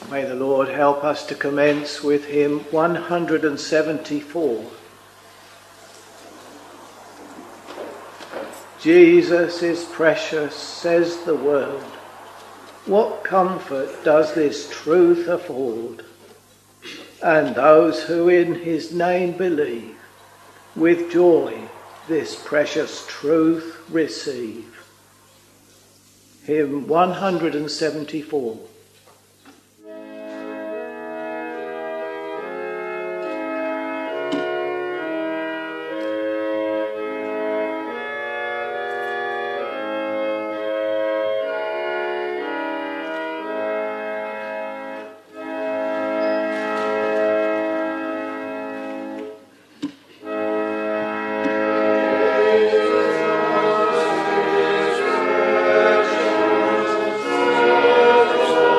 May the Lord help us to commence with hymn 174. Jesus is precious, says the world. What comfort does this truth afford? And those who in his name believe, with joy this precious truth receive. Hymn 174. Amen.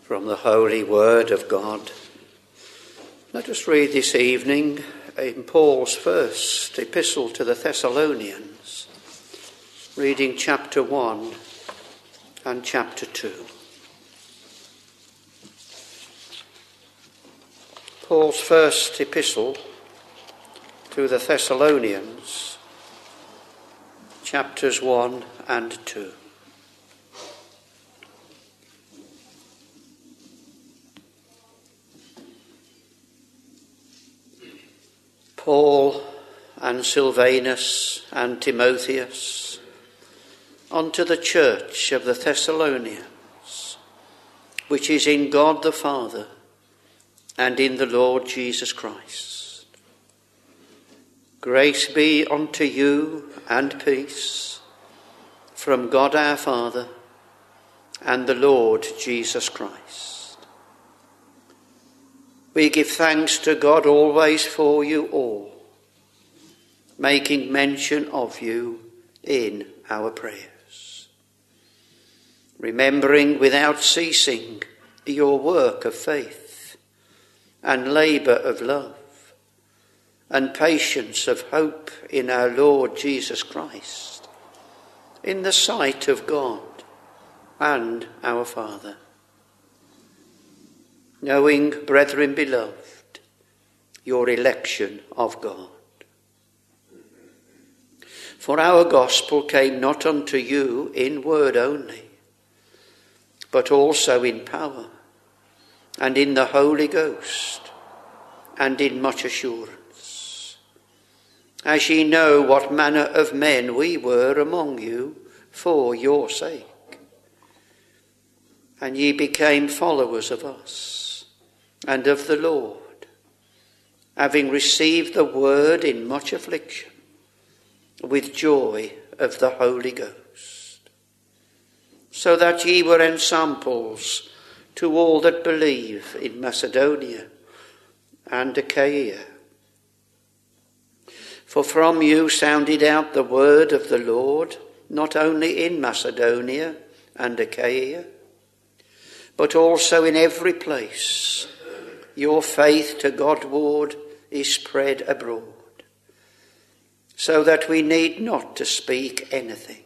From the Holy Word of God. Let us read this evening in Paul's first epistle to the Thessalonians, reading chapter 1 and chapter 2. Paul's first epistle to the Thessalonians, chapters 1 and 2. Paul and Silvanus and Timotheus, unto the church of the Thessalonians, which is in God the Father and in the Lord Jesus Christ. Grace be unto you and peace from God our Father and the Lord Jesus Christ. We give thanks to God always for you all, making mention of you in our prayers, remembering without ceasing your work of faith and labour of love and patience of hope in our Lord Jesus Christ, in the sight of God and our Father. Knowing, brethren beloved, your election of God. For our gospel came not unto you in word only, but also in power, and in the Holy Ghost, and in much assurance, as ye know what manner of men we were among you for your sake. And ye became followers of us, and of the Lord, having received the word in much affliction, with joy of the Holy Ghost, so that ye were ensamples to all that believe in Macedonia and Achaia. For from you sounded out the word of the Lord, not only in Macedonia and Achaia, but also in every place. Your faith to Godward is spread abroad, so that we need not to speak anything.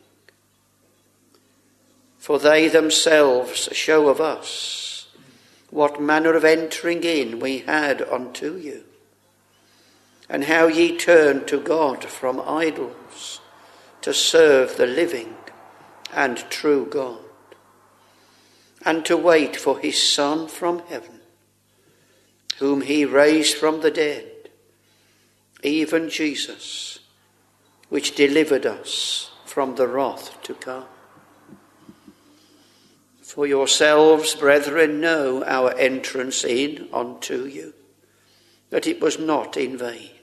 For they themselves show of us what manner of entering in we had unto you, and how ye turned to God from idols to serve the living and true God, and to wait for his Son from heaven, whom he raised from the dead, even Jesus, which delivered us from the wrath to come. For yourselves, brethren, know our entrance in unto you, that it was not in vain.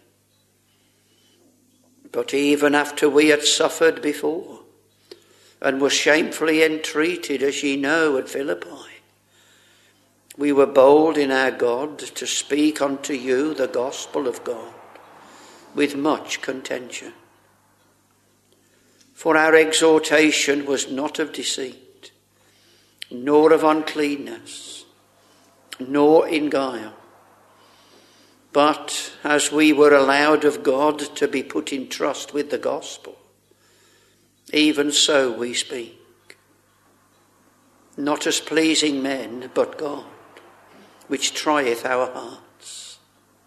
But even after we had suffered before, and were shamefully entreated, as ye know, at Philippi, we were bold in our God to speak unto you the gospel of God with much contention. For our exhortation was not of deceit, nor of uncleanness, nor in guile. But as we were allowed of God to be put in trust with the gospel, even so we speak, not as pleasing men, but God, which trieth our hearts.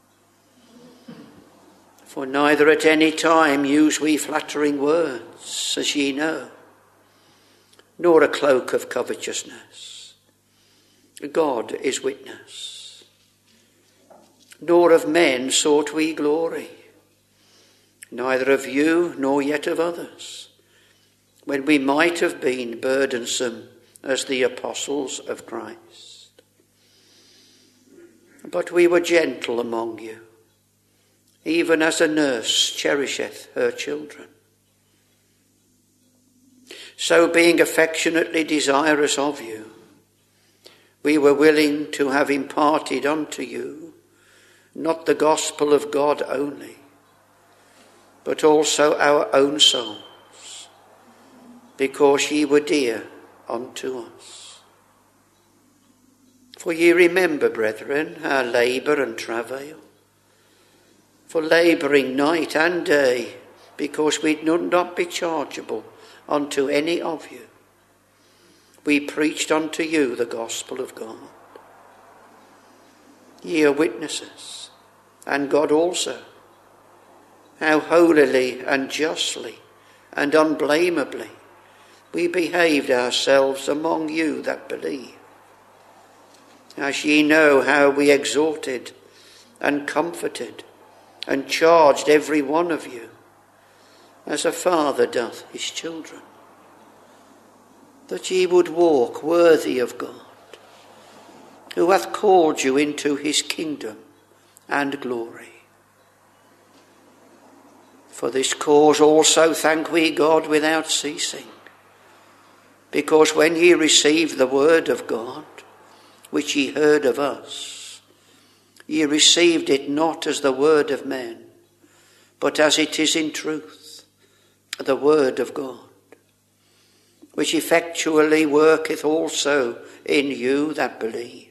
For neither at any time use we flattering words, as ye know, nor a cloak of covetousness. God is witness. Nor of men sought we glory, neither of you nor yet of others, when we might have been burdensome as the apostles of Christ. But we were gentle among you, even as a nurse cherisheth her children. So being affectionately desirous of you, we were willing to have imparted unto you not the gospel of God only, but also our own souls, because ye were dear unto us. For ye remember, brethren, our labour and travail, for labouring night and day, because we would not be chargeable unto any of you. We preached unto you the gospel of God. Ye are witnesses, and God also, how holily and justly and unblameably we behaved ourselves among you that believe. As ye know how we exhorted and comforted and charged every one of you, as a father doth his children, that ye would walk worthy of God, who hath called you into his kingdom and glory. For this cause also thank we God without ceasing, because when ye received the word of God, which ye heard of us, ye received it not as the word of men, but as it is in truth, the word of God, which effectually worketh also in you that believe.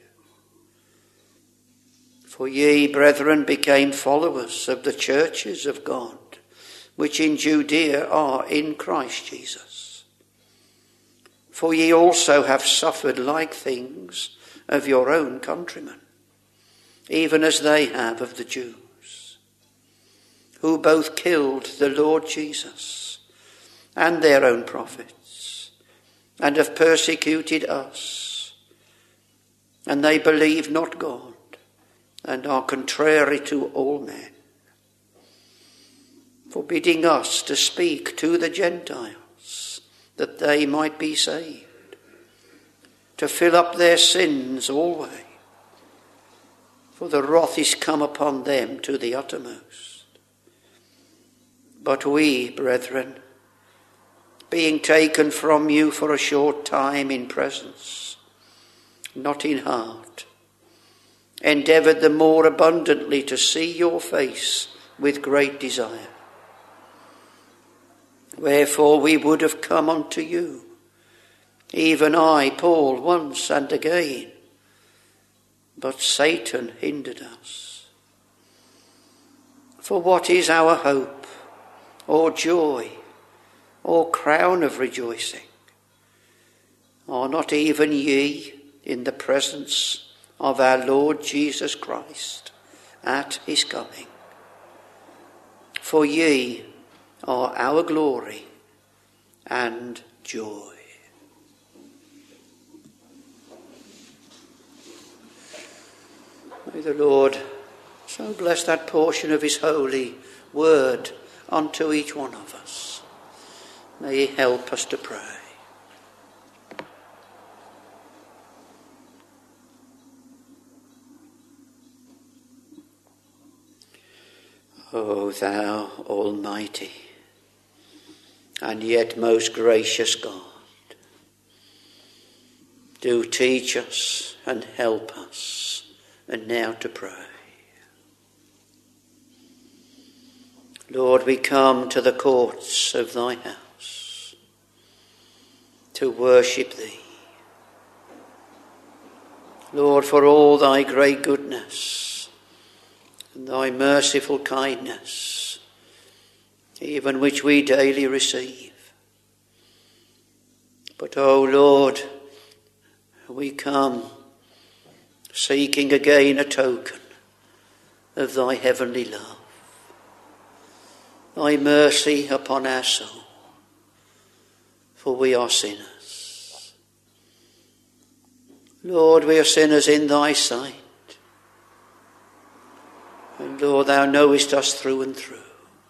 For ye, brethren, became followers of the churches of God, which in Judea are in Christ Jesus. For ye also have suffered like things of your own countrymen, even as they have of the Jews, who both killed the Lord Jesus and their own prophets, and have persecuted us. And they believe not God, and are contrary to all men, forbidding us to speak to the Gentiles, that they might be saved, to fill up their sins always. For the wrath is come upon them to the uttermost. But we, brethren, being taken from you for a short time in presence, not in heart, endeavoured the more abundantly to see your face with great desire. Wherefore we would have come unto you, even I, Paul, once and again, but Satan hindered us. For what is our hope, or joy, or crown of rejoicing? Are not even ye in the presence of our Lord Jesus Christ at his coming? For ye are our glory and joy. May the Lord so bless that portion of his holy word unto each one of us. May he help us to pray. O thou almighty and yet most gracious God, do teach us and help us, and now to pray. Lord, we come to the courts of thy house to worship thee. Lord, for all thy great goodness and thy merciful kindness, even which we daily receive. But, O Lord, we come seeking again a token of thy heavenly love, thy mercy upon our soul, for we are sinners. Lord, we are sinners in thy sight, and Lord, thou knowest us through and through.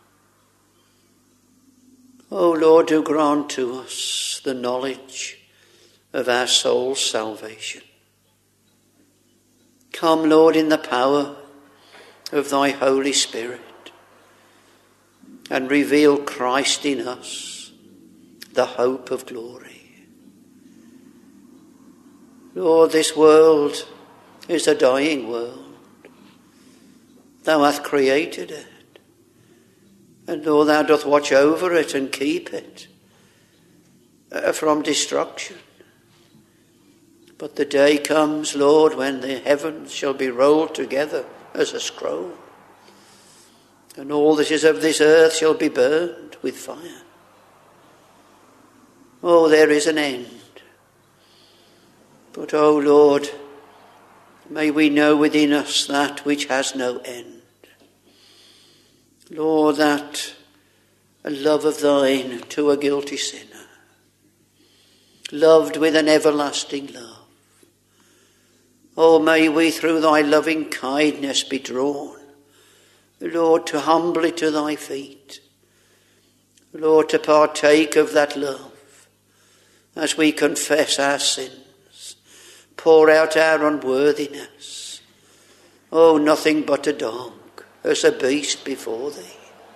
O Lord, do grant to us the knowledge of our soul's salvation. Come, Lord, in the power of thy Holy Spirit, and reveal Christ in us, the hope of glory. Lord, this world is a dying world. Thou hast created it, and Lord, thou dost watch over it and keep it from destruction. But the day comes, Lord, when the heavens shall be rolled together as a scroll, and all that is of this earth shall be burned with fire. Oh, there is an end. But, oh Lord, may we know within us that which has no end. Lord, that a love of thine to a guilty sinner, loved with an everlasting love. Oh, may we through thy loving kindness be drawn, Lord, to humbly to thy feet. Lord, to partake of that love as we confess our sins, pour out our unworthiness. Oh, nothing but a dog, as a beast before thee.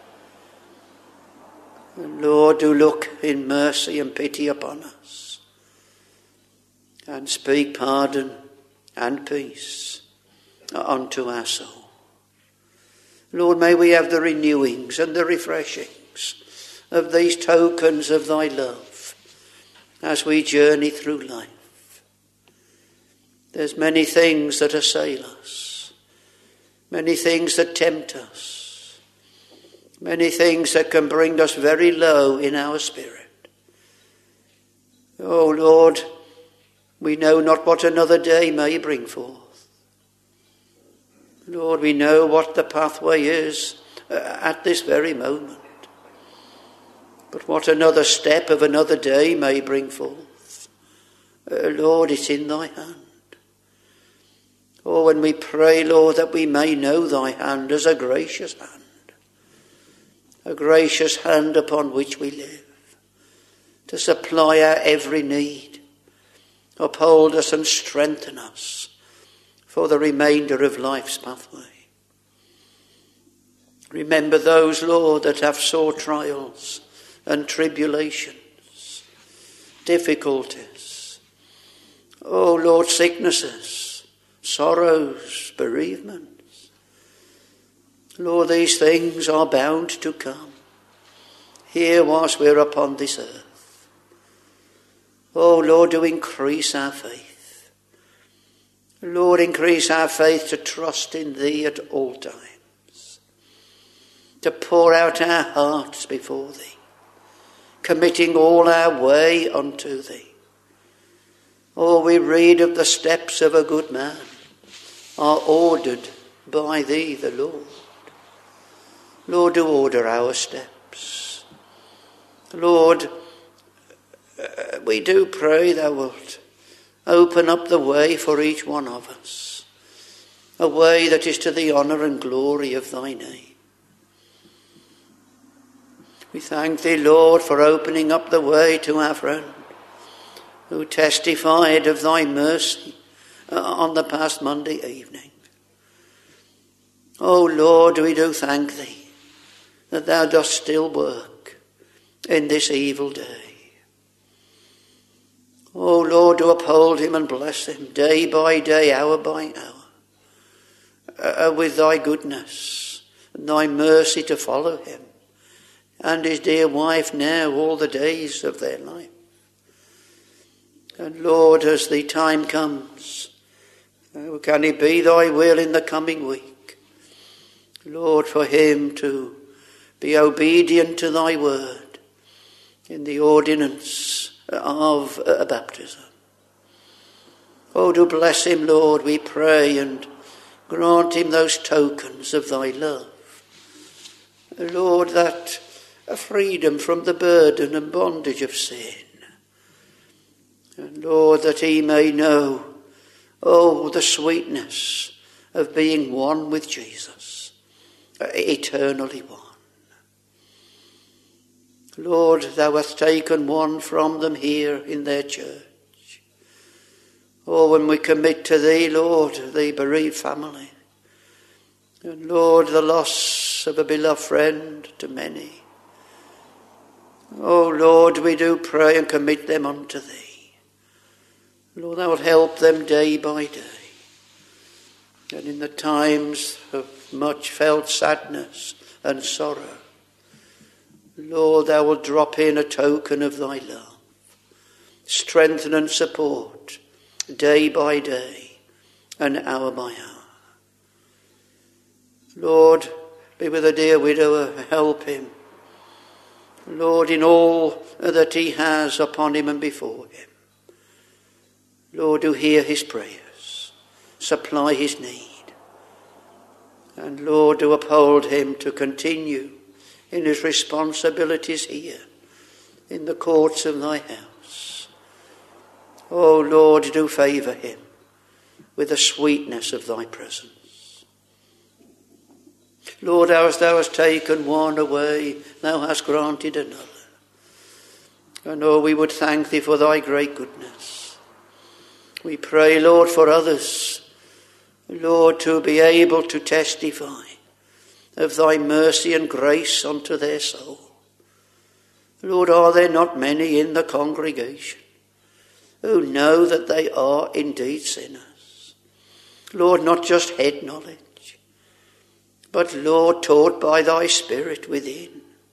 And Lord, do look in mercy and pity upon us, and speak pardon and peace unto our soul. Lord, may we have the renewings and the refreshings of these tokens of thy love as we journey through life. There's many things that assail us, many things that tempt us, many things that can bring us very low in our spirit. Oh Lord, we know not what another day may bring forth. Lord, we know what the pathway is at this very moment. But what another step of another day may bring forth, Lord, it's in thy hand. Oh, when we pray, Lord, that we may know thy hand as a gracious hand upon which we live, to supply our every need, uphold us and strengthen us for the remainder of life's pathway. Remember those, Lord, that have sore trials and tribulations, difficulties. Oh, Lord, sicknesses, sorrows, bereavements. Lord, these things are bound to come here whilst we're upon this earth. Oh, Lord, do increase our faith. Lord, increase our faith to trust in thee at all times, to pour out our hearts before thee, committing all our way unto thee. Oh, we read of the steps of a good man are ordered by thee, the Lord. Lord, do order our steps. Lord, we do pray thou wilt open up the way for each one of us, a way that is to the honour and glory of thy name. We thank thee, Lord, for opening up the way to our friend who testified of thy mercy on the past Monday evening. Oh Lord, we do thank thee that thou dost still work in this evil day. Oh Lord, do uphold him and bless him day by day, hour by hour, with thy goodness and thy mercy to follow him and his dear wife now all the days of their life. And Lord, as the time comes, can it be thy will in the coming week, Lord, for him to be obedient to thy word in the ordinance of baptism. Oh, do bless him, Lord, we pray, and grant him those tokens of thy love. Lord, that freedom from the burden and bondage of sin. And Lord, that he may know, oh, the sweetness of being one with Jesus, eternally one. Lord, thou hast taken one from them here in their church. Oh, when we commit to thee, Lord, the bereaved family, and Lord, the loss of a beloved friend to many. Oh, Lord, we do pray and commit them unto thee. Lord, thou wilt help them day by day. And in the times of much felt sadness and sorrow, Lord, thou wilt drop in a token of thy love, strengthen and support day by day and hour by hour. Lord, be with the dear widower, help him. Lord, in all that he has upon him and before him. Lord, do hear his prayers, supply his need. And Lord, do uphold him to continue in his responsibilities here in the courts of thy house. Oh Lord, do favour him with the sweetness of thy presence. Lord, as thou hast taken one away, thou hast granted another. And oh, we would thank thee for thy great goodness. We pray, Lord, for others, Lord, to be able to testify of thy mercy and grace unto their soul. Lord, are there not many in the congregation who know that they are indeed sinners? Lord, not just head knowledge, but Lord, taught by thy Spirit within.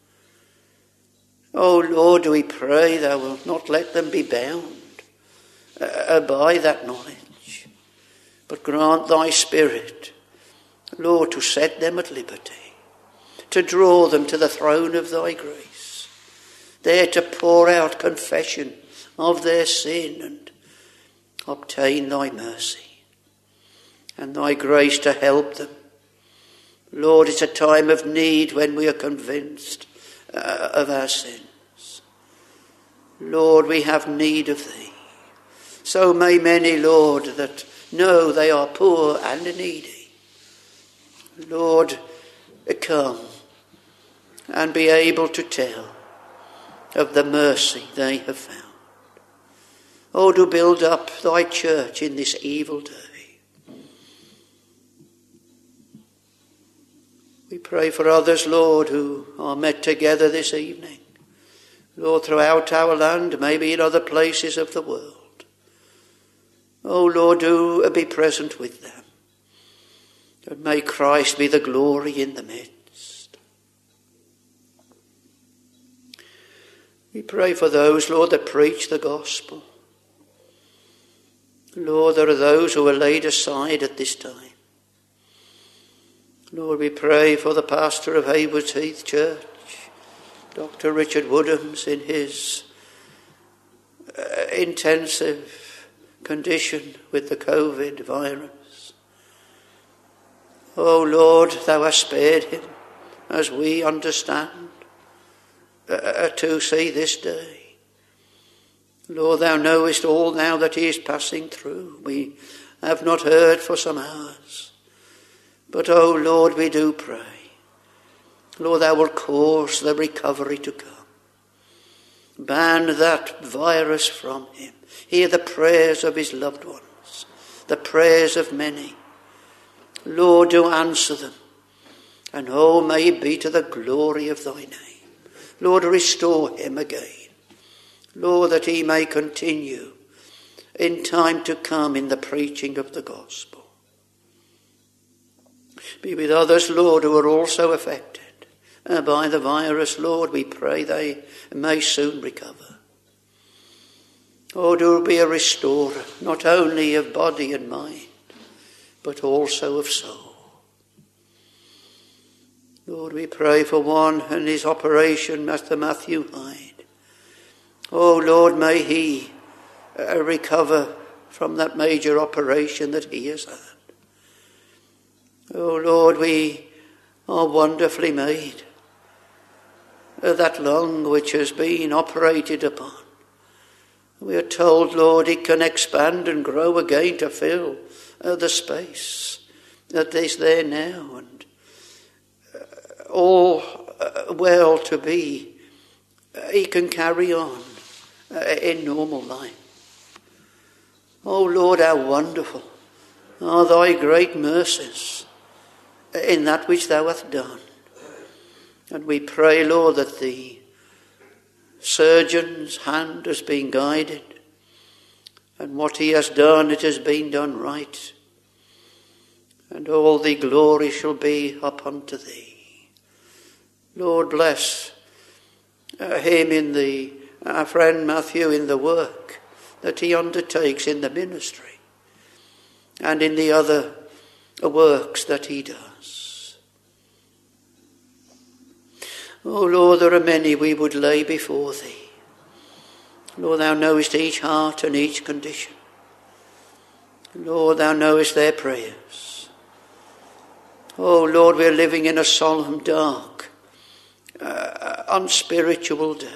Oh Lord, we pray thou wilt not let them be bound by that knowledge, but grant thy Spirit, Lord, to set them at liberty, to draw them to the throne of thy grace, there to pour out confession of their sin and obtain thy mercy and thy grace to help them. Lord, it's a time of need when we are convinced of our sins. Lord, we have need of thee. So may many, Lord, that know they are poor and needy, Lord, come and be able to tell of the mercy they have found. Oh, to build up thy church in this evil day. We pray for others, Lord, who are met together this evening. Lord, throughout our land, maybe in other places of the world. Oh, Lord, do be present with them. And may Christ be the glory in the midst. We pray for those, Lord, that preach the gospel. Lord, there are those who are laid aside at this time. Lord, we pray for the pastor of Haywards Heath Church, Dr. Richard Woodhams, in his intensive condition with the COVID virus. Oh Lord, thou hast spared him, as we understand, to see this day. Lord, thou knowest all now that he is passing through. We have not heard for some hours. But, oh Lord, we do pray. Lord, thou wilt cause the recovery to come. Ban that virus from him. Hear the prayers of his loved ones, the prayers of many. Lord, do answer them. And oh, may it be to the glory of thy name. Lord, restore him again. Lord, that he may continue in time to come in the preaching of the gospel. Be with others, Lord, who are also affected by the virus. Lord, we pray they may soon recover. Oh, do be a restorer, not only of body and mind, but also of soul. Lord, we pray for one and his operation, Master Matthew Hyde. Oh, Lord, may he recover from that major operation that he has had. Oh, Lord, we are wonderfully made. That lung which has been operated upon, we are told, Lord, it can expand and grow again to fill the space that is there now, and all well to be, he can carry on in normal life. Oh Lord, how wonderful are thy great mercies in that which thou hast done. And we pray, Lord, that the surgeon's hand has been guided, and what he has done, it has been done right. And all the glory shall be up unto thee. Lord, bless him in our friend Matthew in the work that he undertakes in the ministry and in the other works that he does. Oh Lord, there are many we would lay before thee. Lord, thou knowest each heart and each condition. Lord, thou knowest their prayers. Oh Lord, we are living in a solemn, dark, unspiritual day.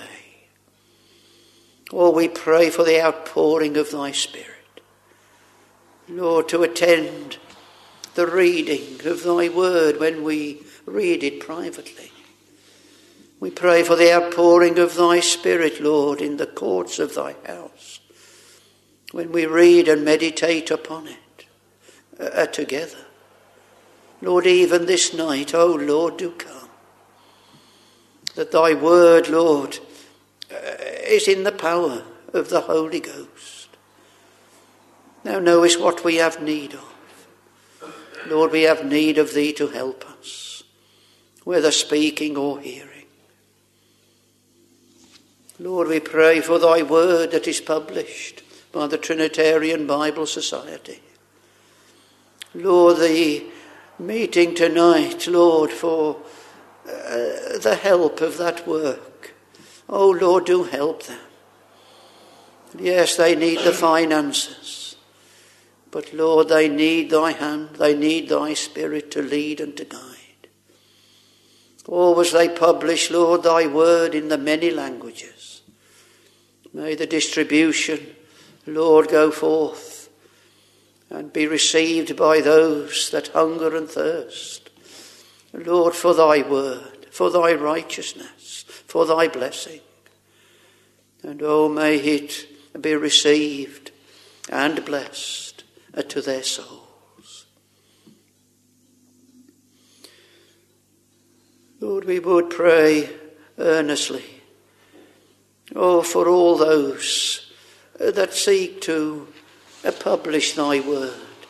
Oh, we pray for the outpouring of thy Spirit. Lord, to attend the reading of thy word when we read it privately. We pray for the outpouring of thy Spirit, Lord, in the courts of thy house, when we read and meditate upon it together. Lord, even this night, oh Lord, do come. That thy word, Lord, is in the power of the Holy Ghost. Thou knowest what we have need of. Lord, we have need of thee to help us, whether speaking or hearing. Lord, we pray for thy word that is published by the Trinitarian Bible Society. Lord, the meeting tonight, Lord, for the help of that work. Oh Lord, do help them. Yes, they need the finances, but Lord, they need thy hand, they need thy Spirit to lead and to guide. Always they publish, Lord, thy word in the many languages. May the distribution, Lord, go forth and be received by those that hunger and thirst. Lord, for thy word, for thy righteousness, for thy blessing. And oh, may it be received and blessed to their souls. Lord, we would pray earnestly, oh, for all those that seek to publish thy word.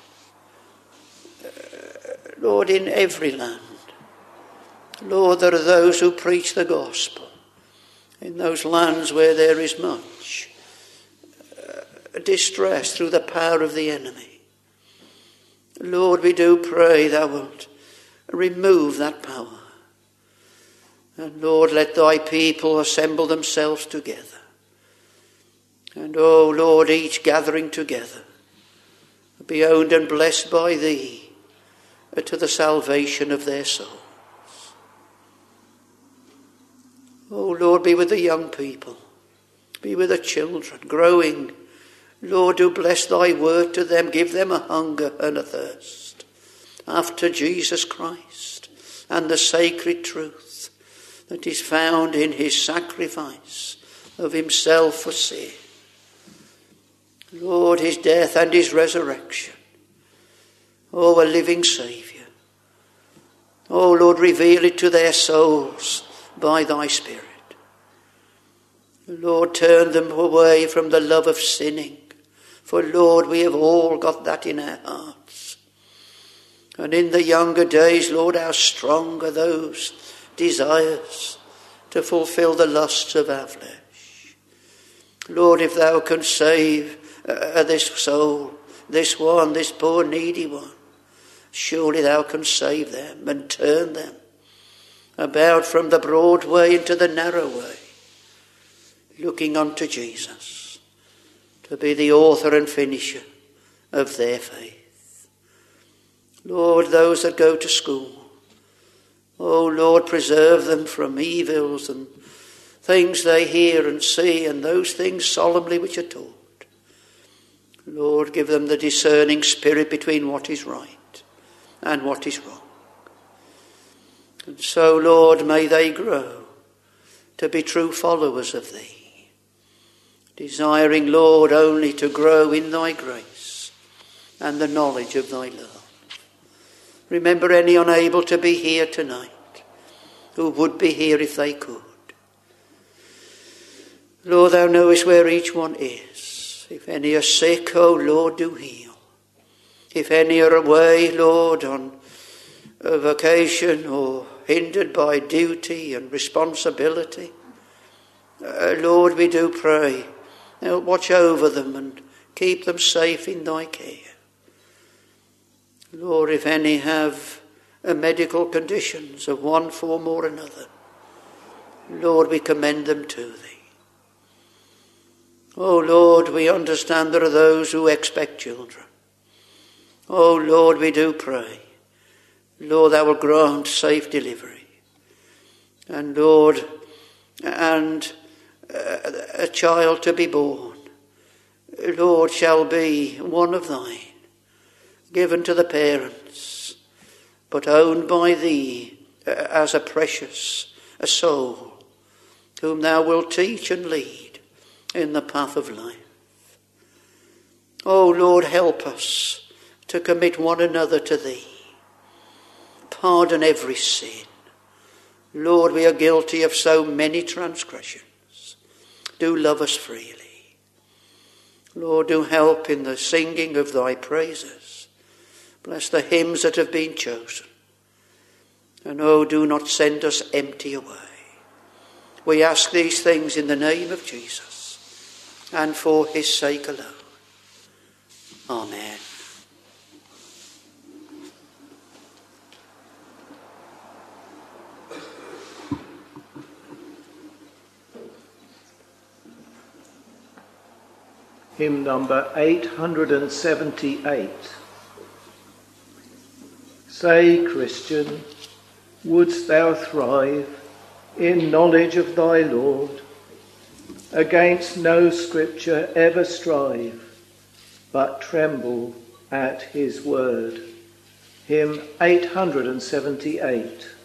Lord, in every land. Lord, there are those who preach the gospel in those lands where there is much distress through the power of the enemy. Lord, we do pray thou wilt remove that power. And Lord, let thy people assemble themselves together. And oh Lord, each gathering together be owned and blessed by thee to the salvation of their souls. Oh Lord, be with the young people, be with the children growing. Lord, do bless thy word to them, give them a hunger and a thirst after Jesus Christ and the sacred truth that is found in his sacrifice of himself for sin. Lord, his death and his resurrection. Oh, a living Saviour. Oh, Lord, reveal it to their souls by thy Spirit. Lord, turn them away from the love of sinning. For, Lord, we have all got that in our hearts. And in the younger days, Lord, how strong are those desires to fulfill the lusts of our flesh. Lord, if thou canst save this soul, this one, this poor needy one, surely thou canst save them and turn them about from the broad way into the narrow way, looking unto Jesus to be the author and finisher of their faith. Lord, those that go to school, oh Lord, preserve them from evils and things they hear and see, and those things solemnly which are taught. Lord, give them the discerning spirit between what is right and what is wrong. And so, Lord, may they grow to be true followers of thee, desiring, Lord, only to grow in thy grace and the knowledge of thy love. Remember any unable to be here tonight, who would be here if they could. Lord, thou knowest where each one is. If any are sick, oh Lord, do heal. If any are away, Lord, on a vacation or hindered by duty and responsibility, Lord, we do pray Watch over them and keep them safe in thy care. Lord, if any have medical conditions of one form or another, Lord, we commend them to thee. Oh Lord, we understand there are those who expect children. Oh Lord, we do pray, Lord, thou will grant safe delivery. And Lord, and a child to be born, Lord, shall be one of thine, given to the parents, but owned by thee as a precious soul, whom thou wilt teach and lead in the path of life. Oh Lord, help us to commit one another to thee. Pardon every sin. Lord, we are guilty of so many transgressions. Do love us freely. Lord, do help in the singing of thy praises. Bless the hymns that have been chosen. And oh, do not send us empty away. We ask these things in the name of Jesus and for his sake alone. Amen. Hymn number 878. Say, Christian, wouldst thou thrive in knowledge of thy Lord? Against no scripture ever strive, but tremble at his word. Hymn 878.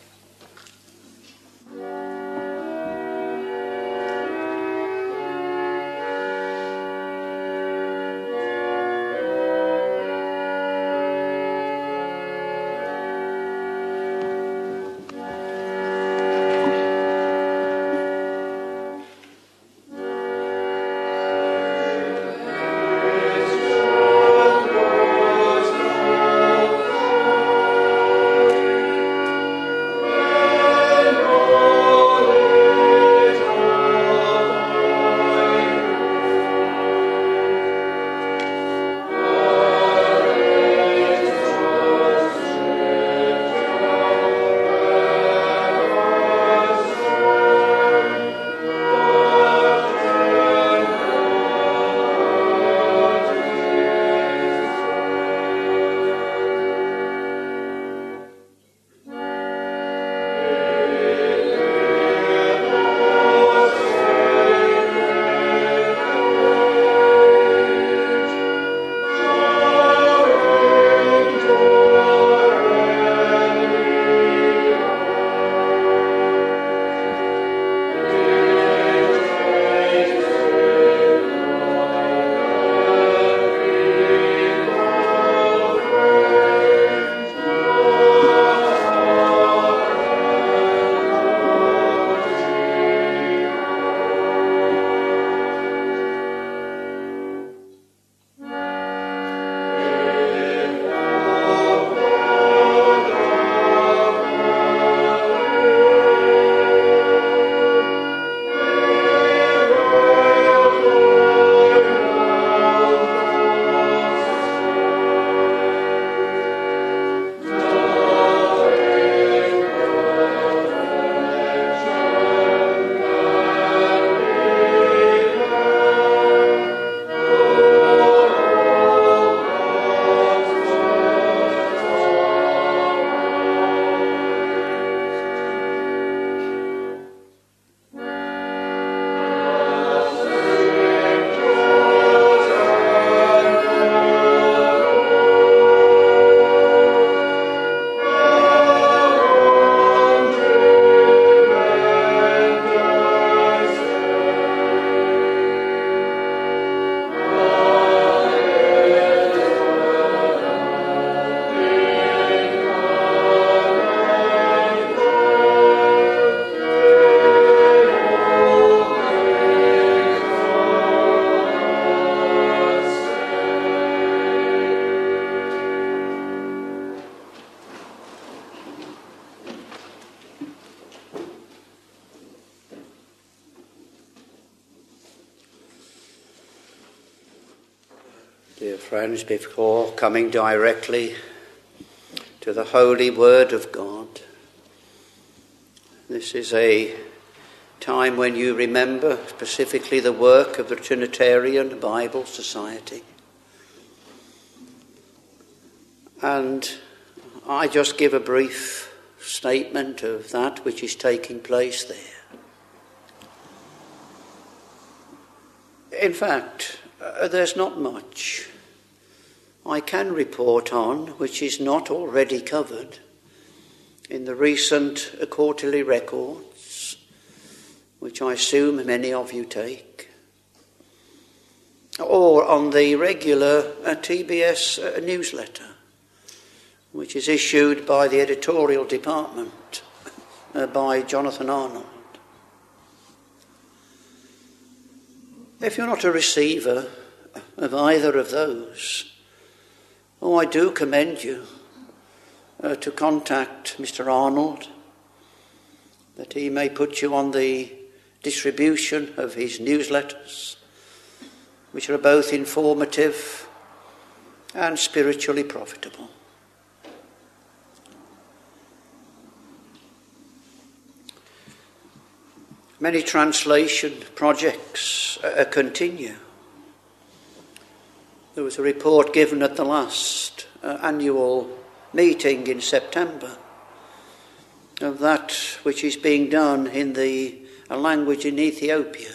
Dear friends, before coming directly to the holy word of God, this is a time when you remember specifically the work of the Trinitarian Bible Society. And I just give a brief statement of that which is taking place there. In fact, there's not much I can report on which is not already covered in the recent quarterly records, which I assume many of you take, or on the regular TBS newsletter, which is issued by the editorial department by Jonathan Arnold. If you're not a receiver of either of those, I do commend you to contact Mr. Arnold, that he may put you on the distribution of his newsletters, which are both informative and spiritually profitable. Many translation projects continue. There was a report given at the last annual meeting in September of that which is being done in the language in Ethiopia.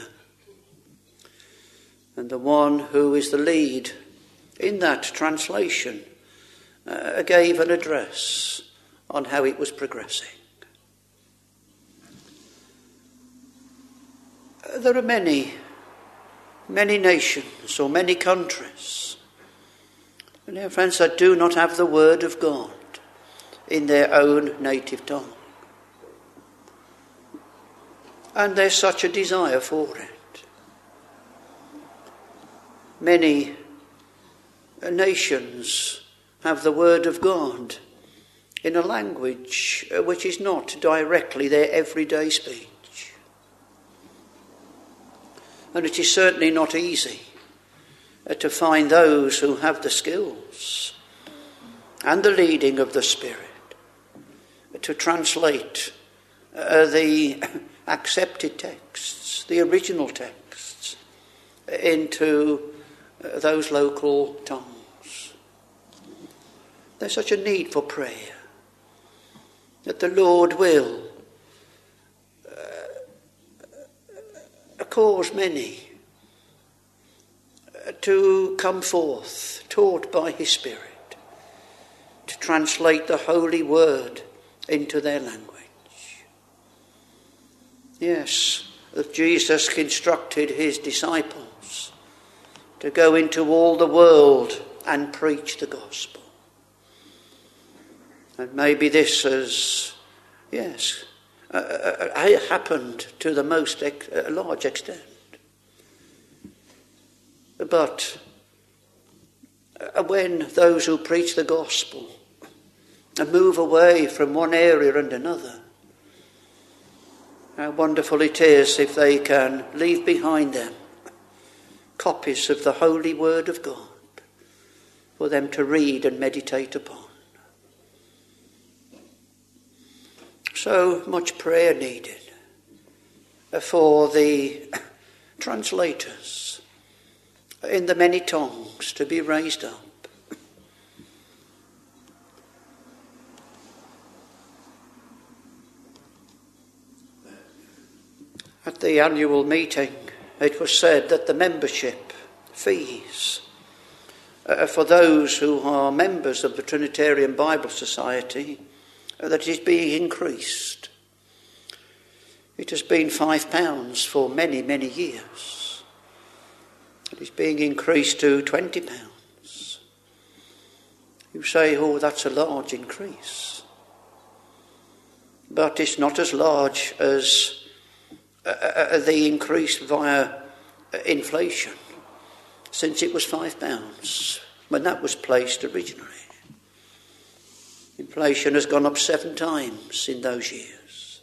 And the one who is the lead in that translation gave an address on how it was progressing. There are many nations or many countries, and dear friends, that do not have the word of God in their own native tongue. And there's such a desire for it. Many nations have the word of God in a language which is not directly their everyday speech. And it is certainly not easy to find those who have the skills and the leading of the Spirit to translate the accepted texts, the original texts, into those local tongues. There's such a need for prayer that the Lord will cause many to come forth, taught by his Spirit, to translate the holy word into their language. Yes, that Jesus instructed his disciples to go into all the world and preach the gospel. And maybe this has, happened to the most large extent. But when those who preach the gospel move away from one area and another, how wonderful it is if they can leave behind them copies of the holy word of God for them to read and meditate upon. So much prayer needed for the translators in the many tongues to be raised up. At the annual meeting, it was said that the membership fees for those who are members of the Trinitarian Bible Society that is being increased. It has been £5 for many, many years. It is being increased to £20. You say, that's a large increase. But it's not as large as the increase via inflation, since it was £5 when that was placed originally. Inflation has gone up 7 times in those years.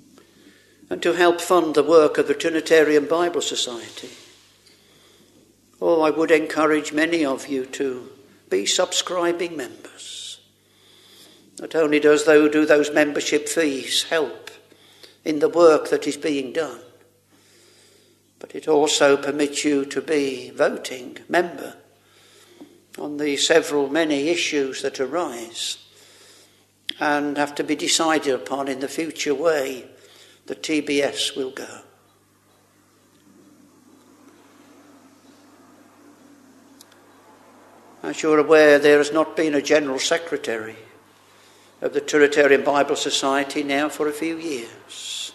And to help fund the work of the Trinitarian Bible Society, Oh, I would encourage many of you to be subscribing members. Not only do those membership fees help in the work that is being done, but it also permits you to be voting member on the many issues that arise and have to be decided upon in the future way the TBS will go. As you're aware, there has not been a General Secretary of the Trinitarian Bible Society now for a few years.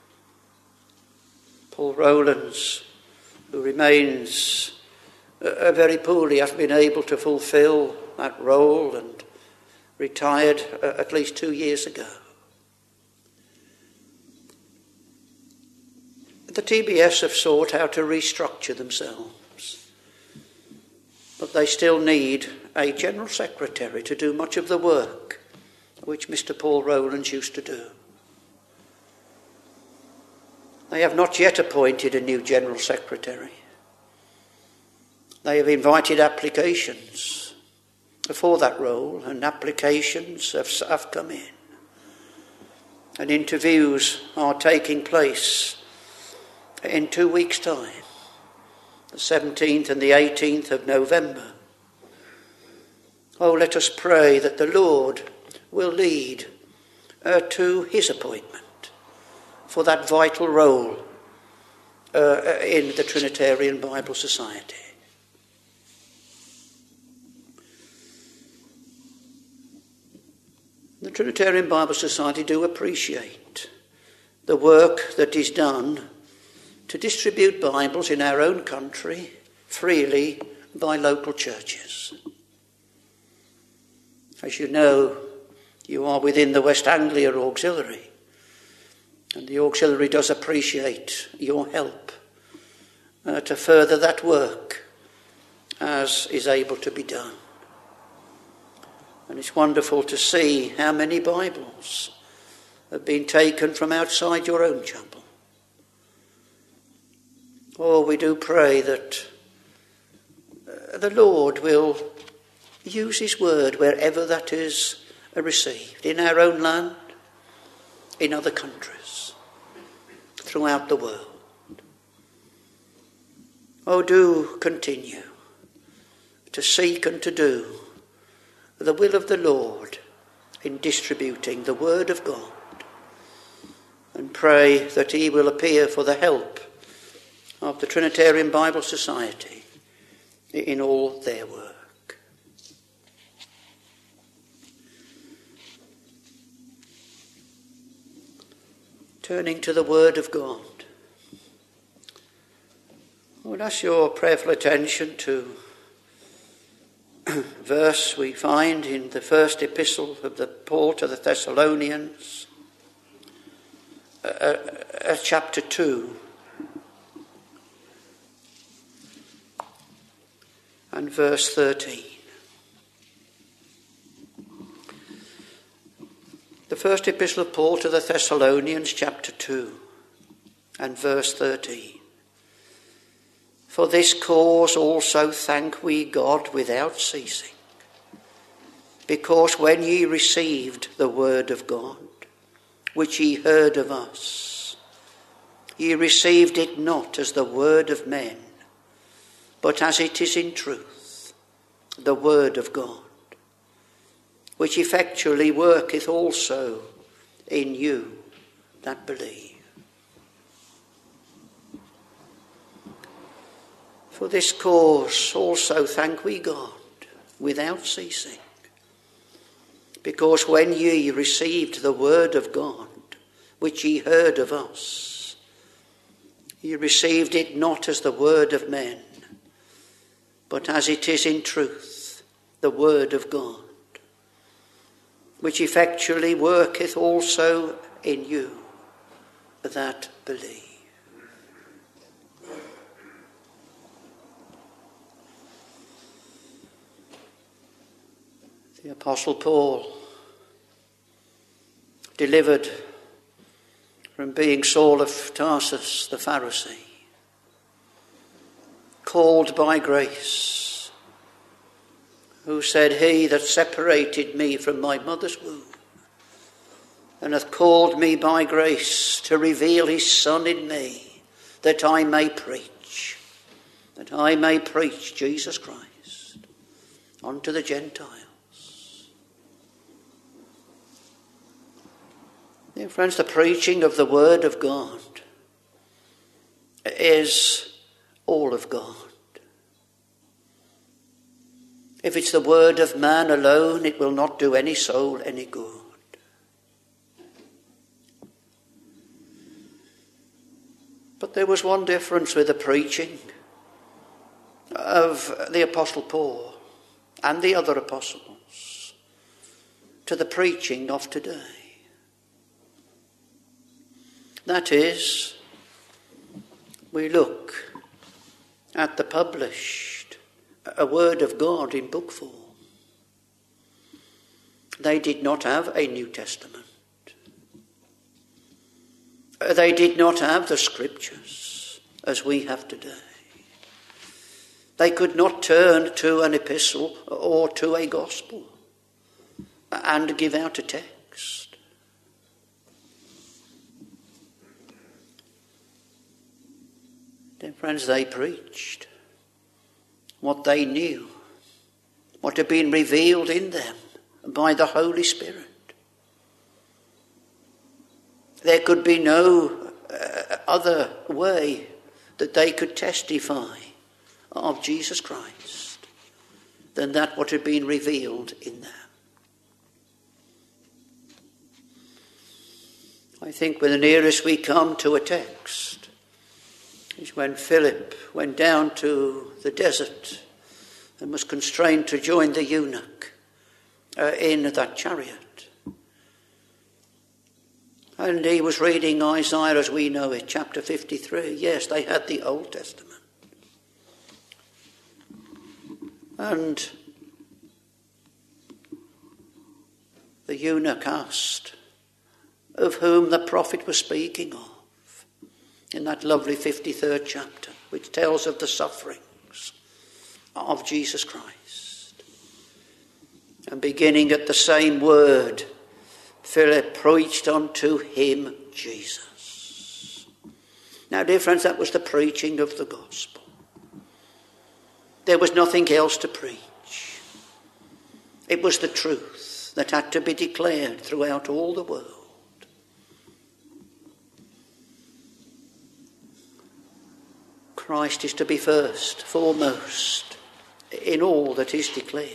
Paul Rowlands, who remains very poorly, has been able to fulfil that role and retired at least 2 years ago. The TBS have sought how to restructure themselves, but they still need a General Secretary to do much of the work which Mr. Paul Rowlands used to do. They have not yet appointed a new General Secretary. They have invited applications for that role, and applications have come in. And interviews are taking place in 2 weeks' time, the 17th and the 18th of November. Oh, let us pray that the Lord will lead to his appointment for that vital role in the Trinitarian Bible Society. The Trinitarian Bible Society do appreciate the work that is done to distribute Bibles in our own country freely by local churches. As you know, you are within the West Anglia Auxiliary, and the Auxiliary does appreciate your help to further that work as is able to be done. And it's wonderful to see how many Bibles have been taken from outside your own chapel. Oh, we do pray that the Lord will use his word wherever that is received, in our own land, in other countries, throughout the world. Oh, do continue to seek and to do the will of the Lord in distributing the word of God, and pray that he will appear for the help of the Trinitarian Bible Society in all their work. Turning to the Word of God, I would ask your prayerful attention to verse we find in the first epistle of Paul to the Thessalonians, chapter 2 and verse 13. The first epistle of Paul to the Thessalonians, chapter 2 and verse 13. For this cause also thank we God without ceasing, because when ye received the word of God, which ye heard of us, ye received it not as the word of men, but as it is in truth, the word of God, which effectually worketh also in you that believe. For this cause also thank we God without ceasing, because when ye received the word of God, which ye heard of us, ye received it not as the word of men, but as it is in truth, the word of God, which effectually worketh also in you that believe. The Apostle Paul, delivered from being Saul of Tarsus, the Pharisee, called by grace, who said, he that separated me from my mother's womb, and hath called me by grace to reveal his Son in me, that I may preach Jesus Christ unto the Gentiles. Dear friends, the preaching of the Word of God is all of God. If it's the word of man alone, it will not do any soul any good. But there was one difference with the preaching of the Apostle Paul and the other apostles to the preaching of today. That is, we look at the published a word of God in book form. They did not have a New Testament. They did not have the scriptures as we have today. They could not turn to an epistle or to a gospel and give out a text. Dear friends, they preached what they knew, what had been revealed in them by the Holy Spirit. There could be no other way that they could testify of Jesus Christ than that what had been revealed in them. I think when the nearest we come to a text is when Philip went down to the desert and was constrained to join the eunuch in that chariot. And he was reading Isaiah as we know it, chapter 53. Yes, they had the Old Testament. And the eunuch asked of whom the prophet was speaking of in that lovely 53rd chapter, which tells of the sufferings of Jesus Christ. And beginning at the same word, Philip preached unto him Jesus. Now, dear friends, that was the preaching of the gospel. There was nothing else to preach. It was the truth that had to be declared throughout all the world. Christ is to be first, foremost, in all that is declared.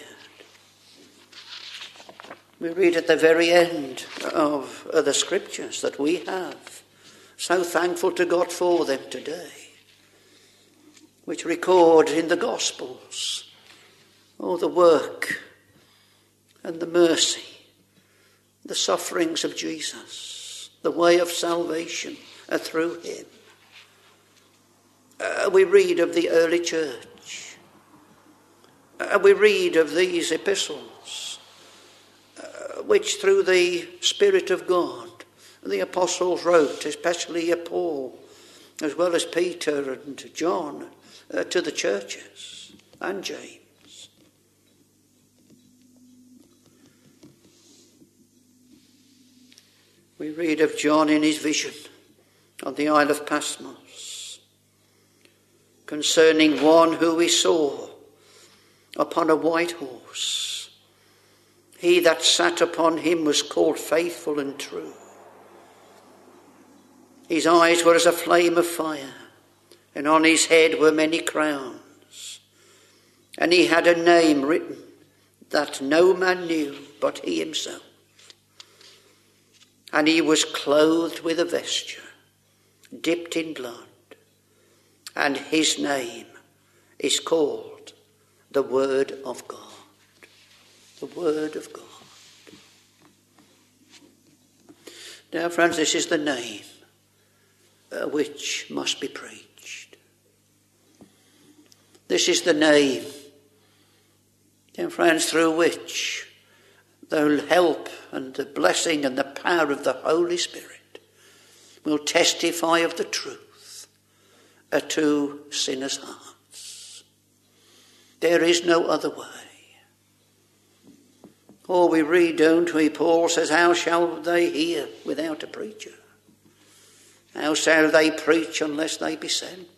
We read at the very end of the scriptures that we have, so thankful to God for them today, which record in the Gospels all the work and the mercy, the sufferings of Jesus, the way of salvation through him. We read of the early church. We read of these epistles, which through the Spirit of God, the apostles wrote, especially Paul, as well as Peter and John, to the churches, and James. We read of John in his vision on the Isle of Patmos, concerning one who he saw upon a white horse. He that sat upon him was called Faithful and True. His eyes were as a flame of fire, and on his head were many crowns. And he had a name written that no man knew but he himself. And he was clothed with a vesture dipped in blood, and his name is called the Word of God. The Word of God. Now, friends, this is the name which must be preached. This is the name, dear friends, through which the help and the blessing and the power of the Holy Spirit will testify of the truth to sinners' hearts. There is no other way. Or we read, don't we, Paul says, how shall they hear without a preacher? How shall they preach unless they be sent?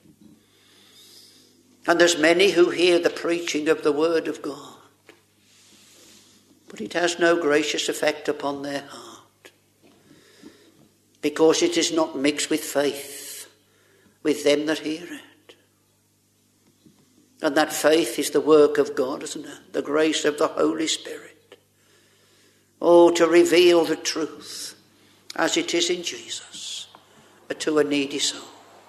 And there's many who hear the preaching of the word of God, but it has no gracious effect upon their heart, because it is not mixed with faith with them that hear it. And that faith is the work of God, isn't it? The grace of the Holy Spirit. Oh, to reveal the truth as it is in Jesus to a needy soul.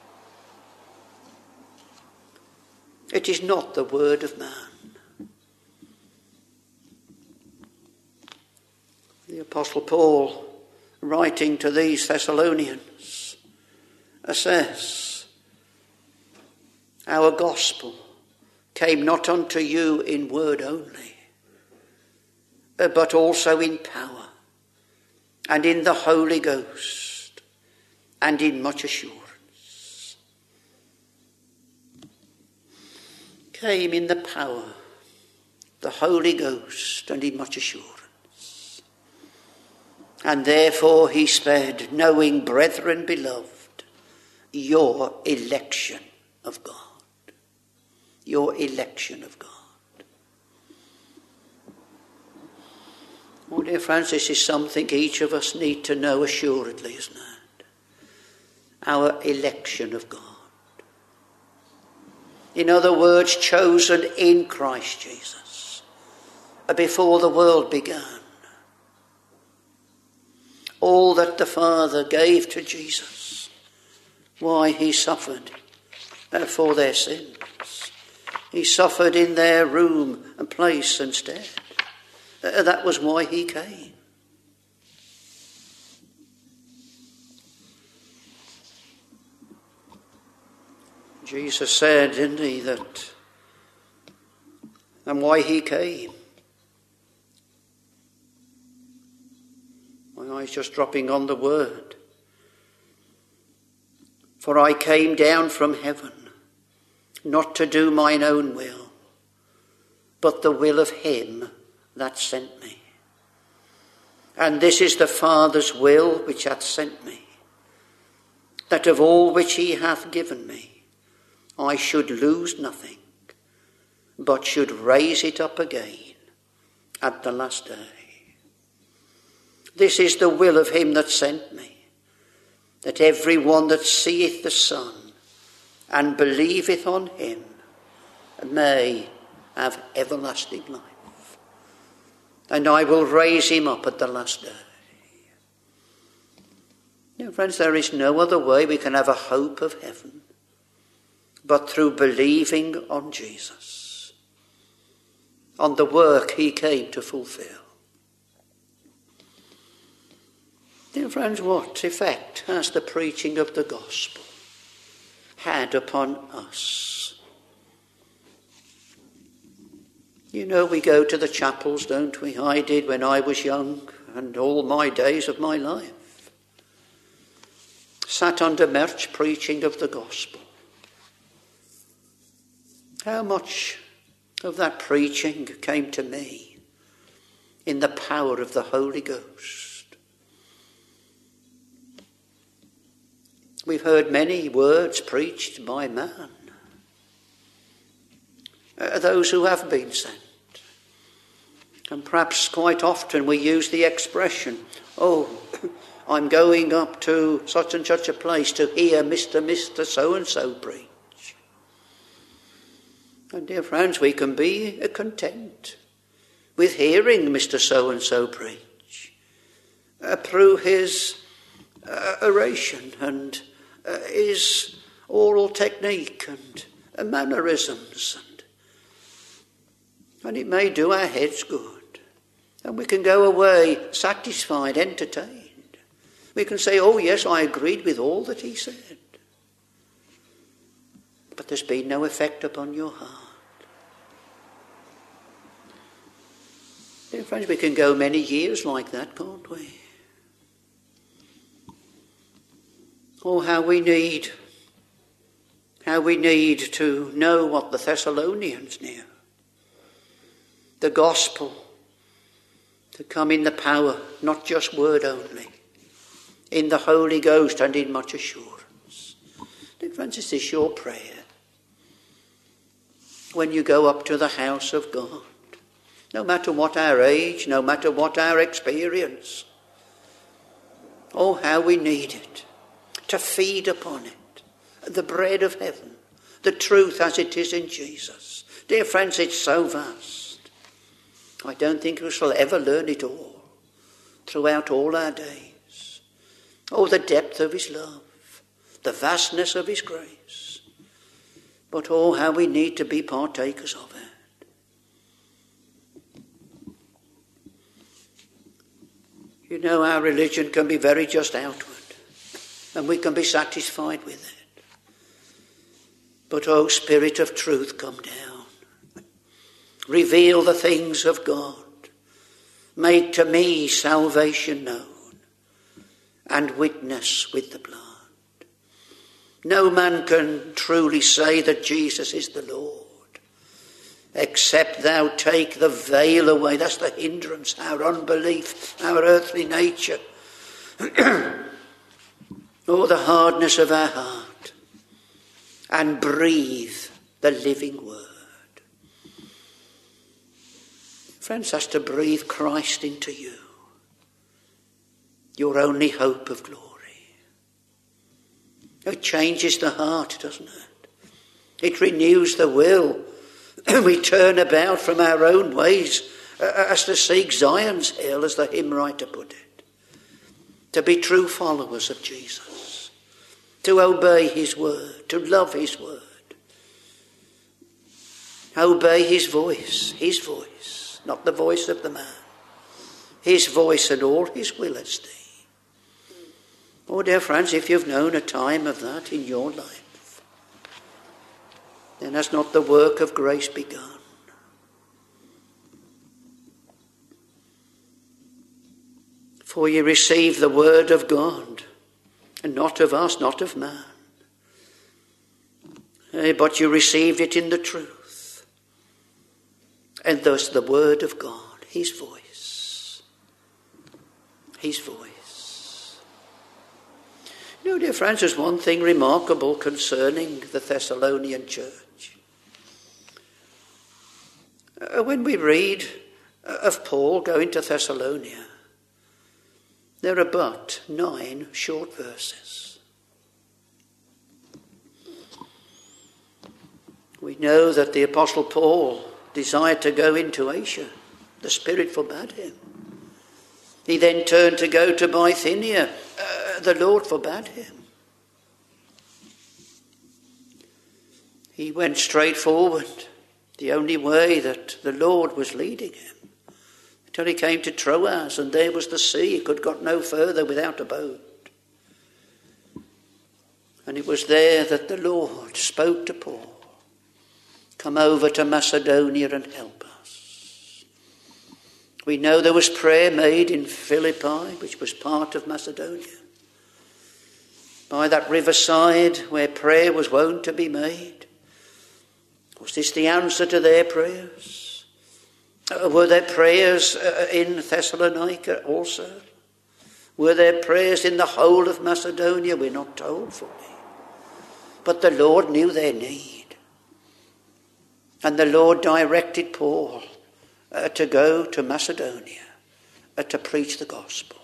It is not the word of man. The Apostle Paul, writing to these Thessalonians, says, our gospel came not unto you in word only, but also in power, and in the Holy Ghost, and in much assurance. Came in the power, the Holy Ghost, and in much assurance. And therefore he said, knowing, brethren beloved, your election of God. Your election of God. Oh, dear friends, this is something each of us need to know assuredly, isn't it? Our election of God. In other words, chosen in Christ Jesus before the world began. All that the Father gave to Jesus, why he suffered for their sins. He suffered in their room and place and stead. That was why he came. Jesus said, didn't he, that, and why he came. My eyes just dropping on the word. For I came down from heaven, not to do mine own will, but the will of him that sent me. And this is the Father's will which hath sent me, that of all which he hath given me, I should lose nothing, but should raise it up again at the last day. This is the will of him that sent me, that every one that seeth the Son and believeth on him may have everlasting life. And I will raise him up at the last day. Now, friends, there is no other way we can have a hope of heaven but through believing on Jesus, on the work he came to fulfill. Dear friends, what effect has the preaching of the gospel had upon us? You know, we go to the chapels, don't we? I did when I was young, and all my days of my life. Sat under Merch preaching of the gospel. How much of that preaching came to me in the power of the Holy Ghost? We've heard many words preached by man, those who have been sent. And perhaps quite often we use the expression, oh, I'm going up to such and such a place to hear Mr. so-and-so preach. And dear friends, we can be content with hearing Mr. so-and-so preach through his oration and his oral technique and mannerisms. And it may do our heads good. And we can go away satisfied, entertained. We can say, oh yes, I agreed with all that he said. But there's been no effect upon your heart. Dear friends, we can go many years like that, can't we? Oh, how we need How we need to know what the Thessalonians knew. The gospel to come in the power, not just word only, in the Holy Ghost and in much assurance. Dear friends, is this your prayer? When you go up to the house of God, no matter what our age, no matter what our experience, oh, how we need it, to feed upon it, the bread of heaven, the truth as it is in Jesus. Dear friends, it's so vast. I don't think we shall ever learn it all throughout all our days. Oh, the depth of his love, the vastness of his grace. But oh, how we need to be partakers of it. You know, our religion can be very just outward, and we can be satisfied with it. But oh, Spirit of truth, come down. Reveal the things of God. Make to me salvation known, and witness with the blood. No man can truly say that Jesus is the Lord, except thou take the veil away. That's the hindrance, our unbelief, our earthly nature. Oh, the hardness of our heart. And breathe the living word. Friends, that's to breathe Christ into you. Your only hope of glory. It changes the heart, doesn't it? It renews the will. We turn about from our own ways as to seek Zion's hill, as the hymn writer put it. To be true followers of Jesus. To obey his word. To love his word. Obey his voice. Not the voice of the man. His voice and all his will esteem. Oh, dear friends, if you've known a time of that in your life, then has not the work of grace begun? For you receive the word of God, and not of us, not of man. But you received it in the truth. And thus the word of God, his voice. His voice. You know, dear friends, there's one thing remarkable concerning the Thessalonian church. When we read of Paul going to Thessalonia, there are but 9 short verses. We know that the Apostle Paul desired to go into Asia. The Spirit forbade him. He then turned to go to Bithynia. The Lord forbade him. He went straight forward, the only way that the Lord was leading him, until he came to Troas, and there was the sea. He could got no further without a boat. And it was there that the Lord spoke to Paul, "Come over to Macedonia and help us." We know there was prayer made in Philippi, which was part of Macedonia. By that riverside where prayer was wont to be made. Was this the answer to their prayers? Were there prayers in Thessalonica also? Were there prayers in the whole of Macedonia? We're not told fully. But the Lord knew their need. And the Lord directed Paul to go to Macedonia to preach the gospel.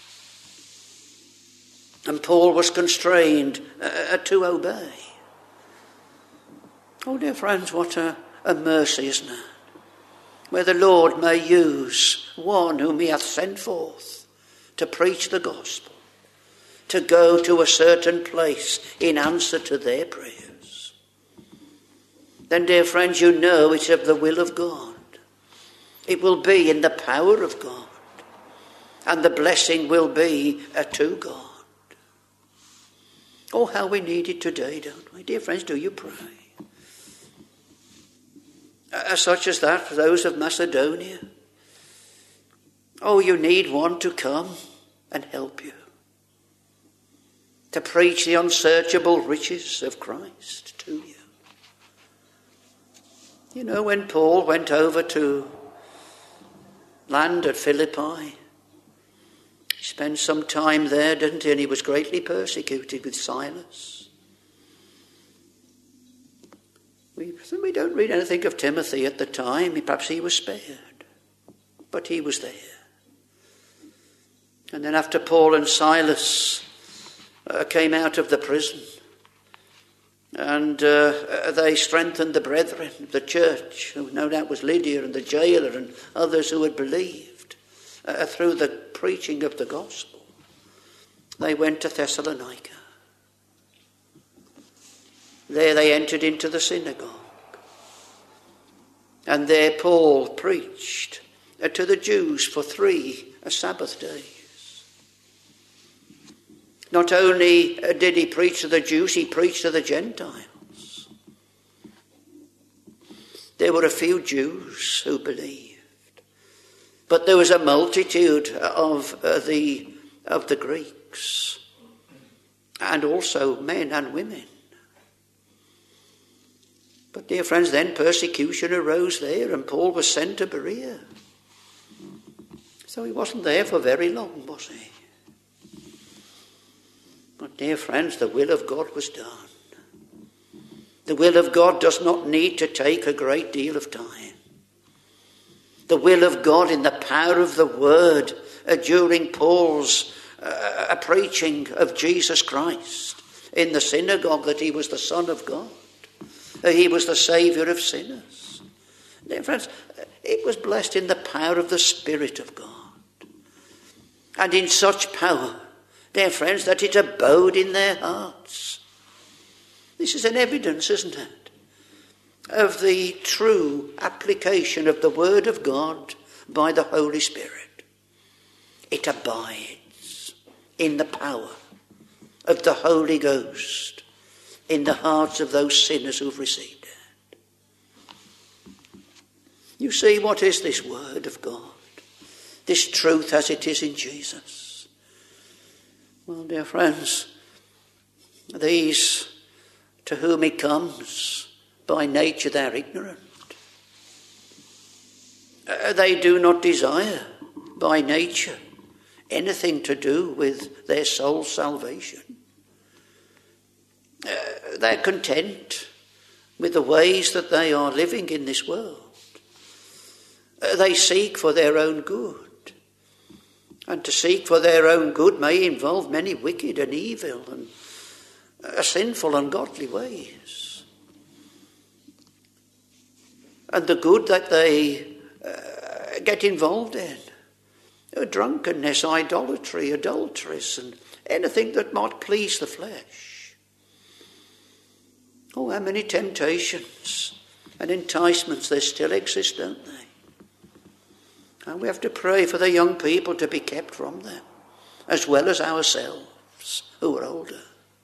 And Paul was constrained to obey. Oh, dear friends, what a mercy, isn't it? Where the Lord may use one whom he hath sent forth to preach the gospel, to go to a certain place in answer to their prayers. Then, dear friends, you know it's of the will of God. It will be in the power of God. And the blessing will be to God. Oh, how we need it today, don't we? Dear friends, do you pray? Such as that for those of Macedonia. Oh, you need one to come and help you. to preach the unsearchable riches of Christ to you. You know, when Paul went over to land at Philippi, he spent some time there, didn't he? And he was greatly persecuted with Silas. We don't read anything of Timothy at the time. Perhaps he was spared, but he was there. And then after Paul and Silas came out of the prison, and they strengthened the brethren of the church, who no doubt was Lydia and the jailer and others who had believed through the preaching of the gospel. They went to Thessalonica. There they entered into the synagogue. And there Paul preached to the Jews for 3 Sabbath days. Not only did he preach to the Jews, he preached to the Gentiles. There were a few Jews who believed, but there was a multitude of the Greeks, and also men and women. But dear friends, then persecution arose there, and Paul was sent to Berea. So he wasn't there for very long, was he? But dear friends, the will of God was done. The will of God does not need to take a great deal of time. The will of God in the power of the word during Paul's preaching of Jesus Christ in the synagogue, that he was the Son of God. He was the Saviour of sinners. Dear friends, it was blessed in the power of the Spirit of God. And in such power, dear friends, that it abode in their hearts. This is an evidence, isn't it, of the true application of the Word of God by the Holy Spirit. It abides in the power of the Holy Ghost in the hearts of those sinners who've received it. You see, what is this Word of God? This truth as it is in Jesus. Well, dear friends, these to whom he comes, by nature they're ignorant. They do not desire, by nature, anything to do with their soul's salvation. They're content with the ways that they are living in this world. They seek for their own good. And to seek for their own good may involve many wicked and evil and sinful, ungodly ways. And the good that they get involved in, drunkenness, idolatry, adulteries, and anything that might please the flesh. Oh, how many temptations and enticements there still exist, don't they? And we have to pray for the young people to be kept from them, as well as ourselves who are older.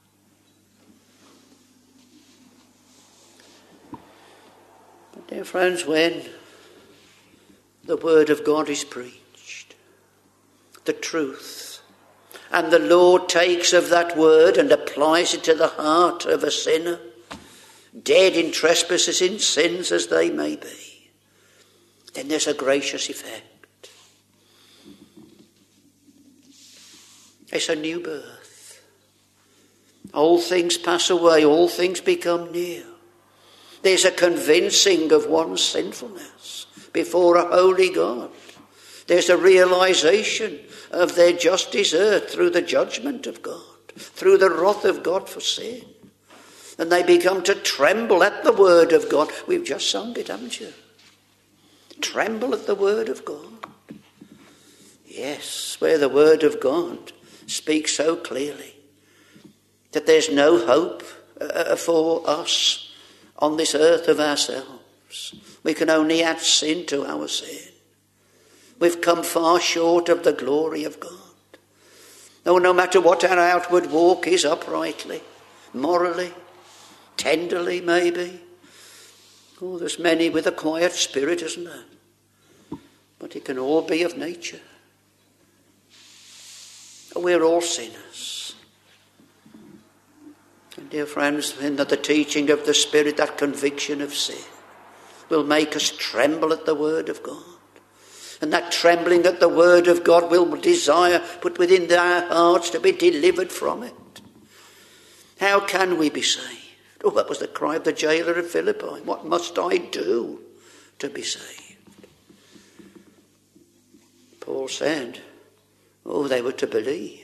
But dear friends, when the Word of God is preached, the truth, and the Lord takes of that Word and applies it to the heart of a sinner, dead in trespasses, in sins as they may be, then there's a gracious effect. It's a new birth. All things pass away, all things become new. There's a convincing of one's sinfulness before a holy God. There's a realization of their just desert through the judgment of God, through the wrath of God for sin. And they become to tremble at the word of God. We've just sung it, haven't you? Tremble at the word of God. Yes, where the word of God speaks so clearly that there's no hope for us on this earth of ourselves. We can only add sin to our sin. We've come far short of the glory of God. No matter what our outward walk is uprightly, morally, tenderly maybe. Oh, there's many with a quiet spirit, isn't there? But it can all be of nature. We're all sinners. Dear friends, in the teaching of the Spirit, that conviction of sin will make us tremble at the word of God. And that trembling at the word of God will desire put within our hearts to be delivered from it. How can we be saved? Oh, that was the cry of the jailer of Philippi. What must I do to be saved? Paul said, oh, they were to believe.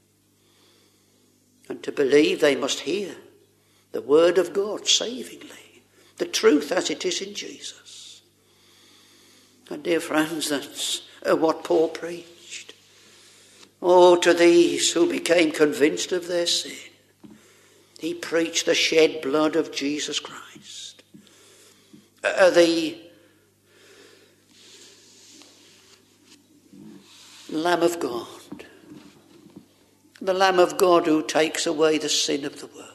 And to believe they must hear the word of God savingly, the truth as it is in Jesus. And dear friends, that's what Paul preached. Oh, to these who became convinced of their sin, he preached the shed blood of Jesus Christ. The Lamb of God. The Lamb of God who takes away the sin of the world.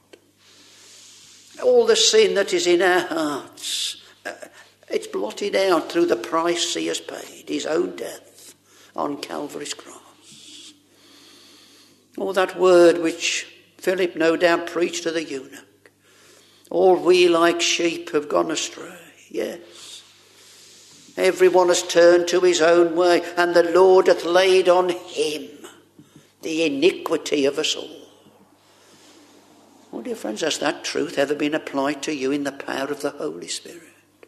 All the sin that is in our hearts, it's blotted out through the price he has paid, his own death on Calvary's cross. Oh, that word which Philip no doubt preached to the eunuch. All we like sheep have gone astray. Yes. Everyone has turned to his own way, and the Lord hath laid on him the iniquity of us all. Oh, dear friends, has that truth ever been applied to you in the power of the Holy Spirit?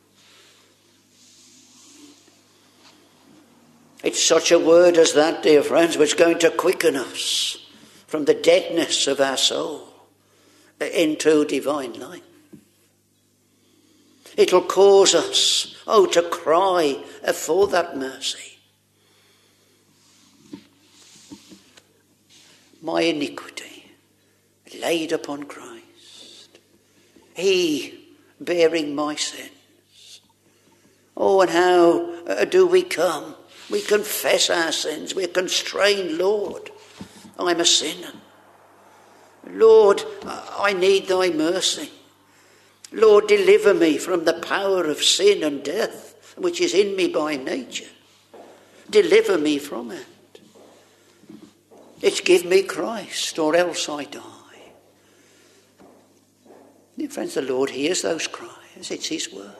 It's such a word as that, dear friends, which is going to quicken us from the deadness of our soul into divine life. It'll cause us, to cry for that mercy. My iniquity laid upon Christ, he bearing my sins. Oh, and how do we come? We confess our sins. We're constrained, Lord, I'm a sinner. Lord, I need thy mercy. Lord, deliver me from the power of sin and death, which is in me by nature. Deliver me from it. It's give me Christ, or else I die. Dear friends, the Lord hears those cries. It's his work.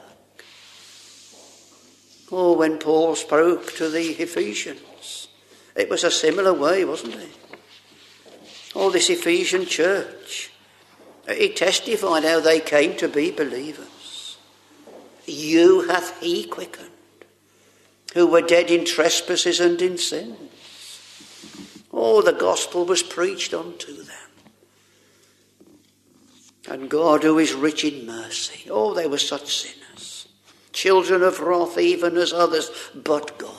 Oh, when Paul spoke to the Ephesians, it was a similar way, wasn't it? Oh, this Ephesian church, he testified how they came to be believers. You hath he quickened, who were dead in trespasses and in sins. Oh, the gospel was preached unto them. And God, who is rich in mercy, oh, they were such sinners, children of wrath even as others, but God.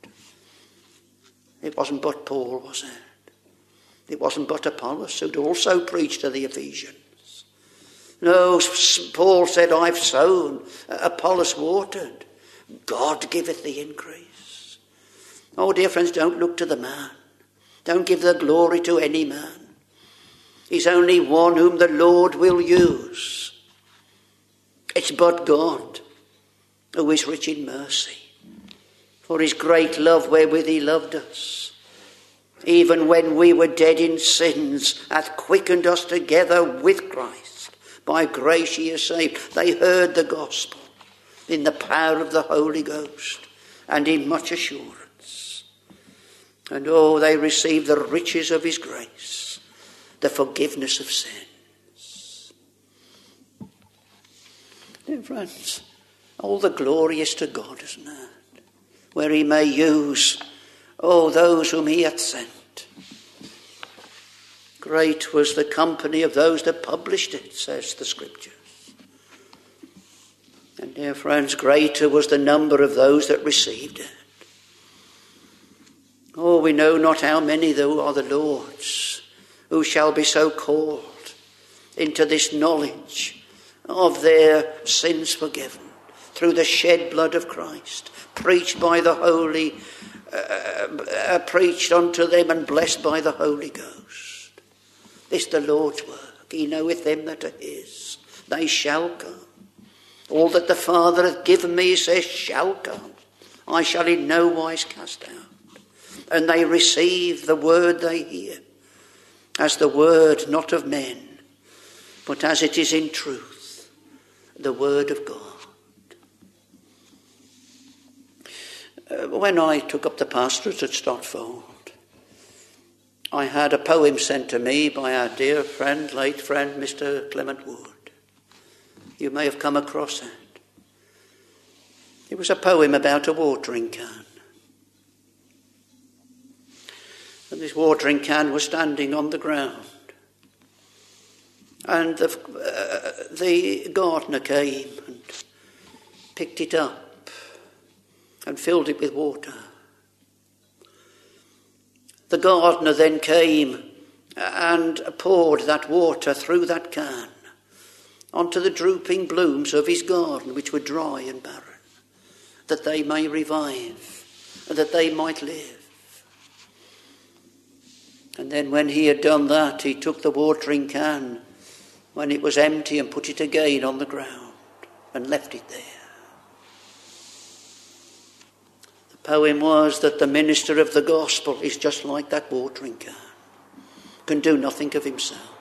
It wasn't but Paul, was it? It wasn't but Apollos who'd also preached to the Ephesians. No, Paul said, I've sown, Apollos watered. God giveth the increase. Oh, dear friends, don't look to the man. Don't give the glory to any man. He's only one whom the Lord will use. It's but God who is rich in mercy, for his great love wherewith he loved us, even when we were dead in sins, hath quickened us together with Christ. By grace ye are saved. They heard the gospel in the power of the Holy Ghost and in much assurance. And they received the riches of his grace, the forgiveness of sins. Dear friends, all the glory is to God, isn't it? Where he may use those whom he hath sent. Great was the company of those that published it, says the Scriptures. And dear friends, greater was the number of those that received it. Oh, we know not how many though are the Lord's, who shall be so called into this knowledge of their sins forgiven through the shed blood of Christ, preached by the Holy preached unto them and blessed by the Holy Ghost. This the Lord's work. He knoweth them that are his. They shall come. All that the Father hath given me, he says, shall come. I shall in no wise cast out. And they receive the word they hear as the word not of men, but as it is in truth, the Word of God. When I took up the pastorate at Stotfold, I had a poem sent to me by our dear friend, late friend, Mr. Clement Wood. You may have come across it. It was a poem about a watering can. And this watering can was standing on the ground. And the gardener came and picked it up and filled it with water. The gardener then came and poured that water through that can onto the drooping blooms of his garden, which were dry and barren, that they may revive and that they might live. And then when he had done that, he took the watering can when it was empty and put it again on the ground and left it there. The poem was that the minister of the gospel is just like that watering can, can do nothing of himself.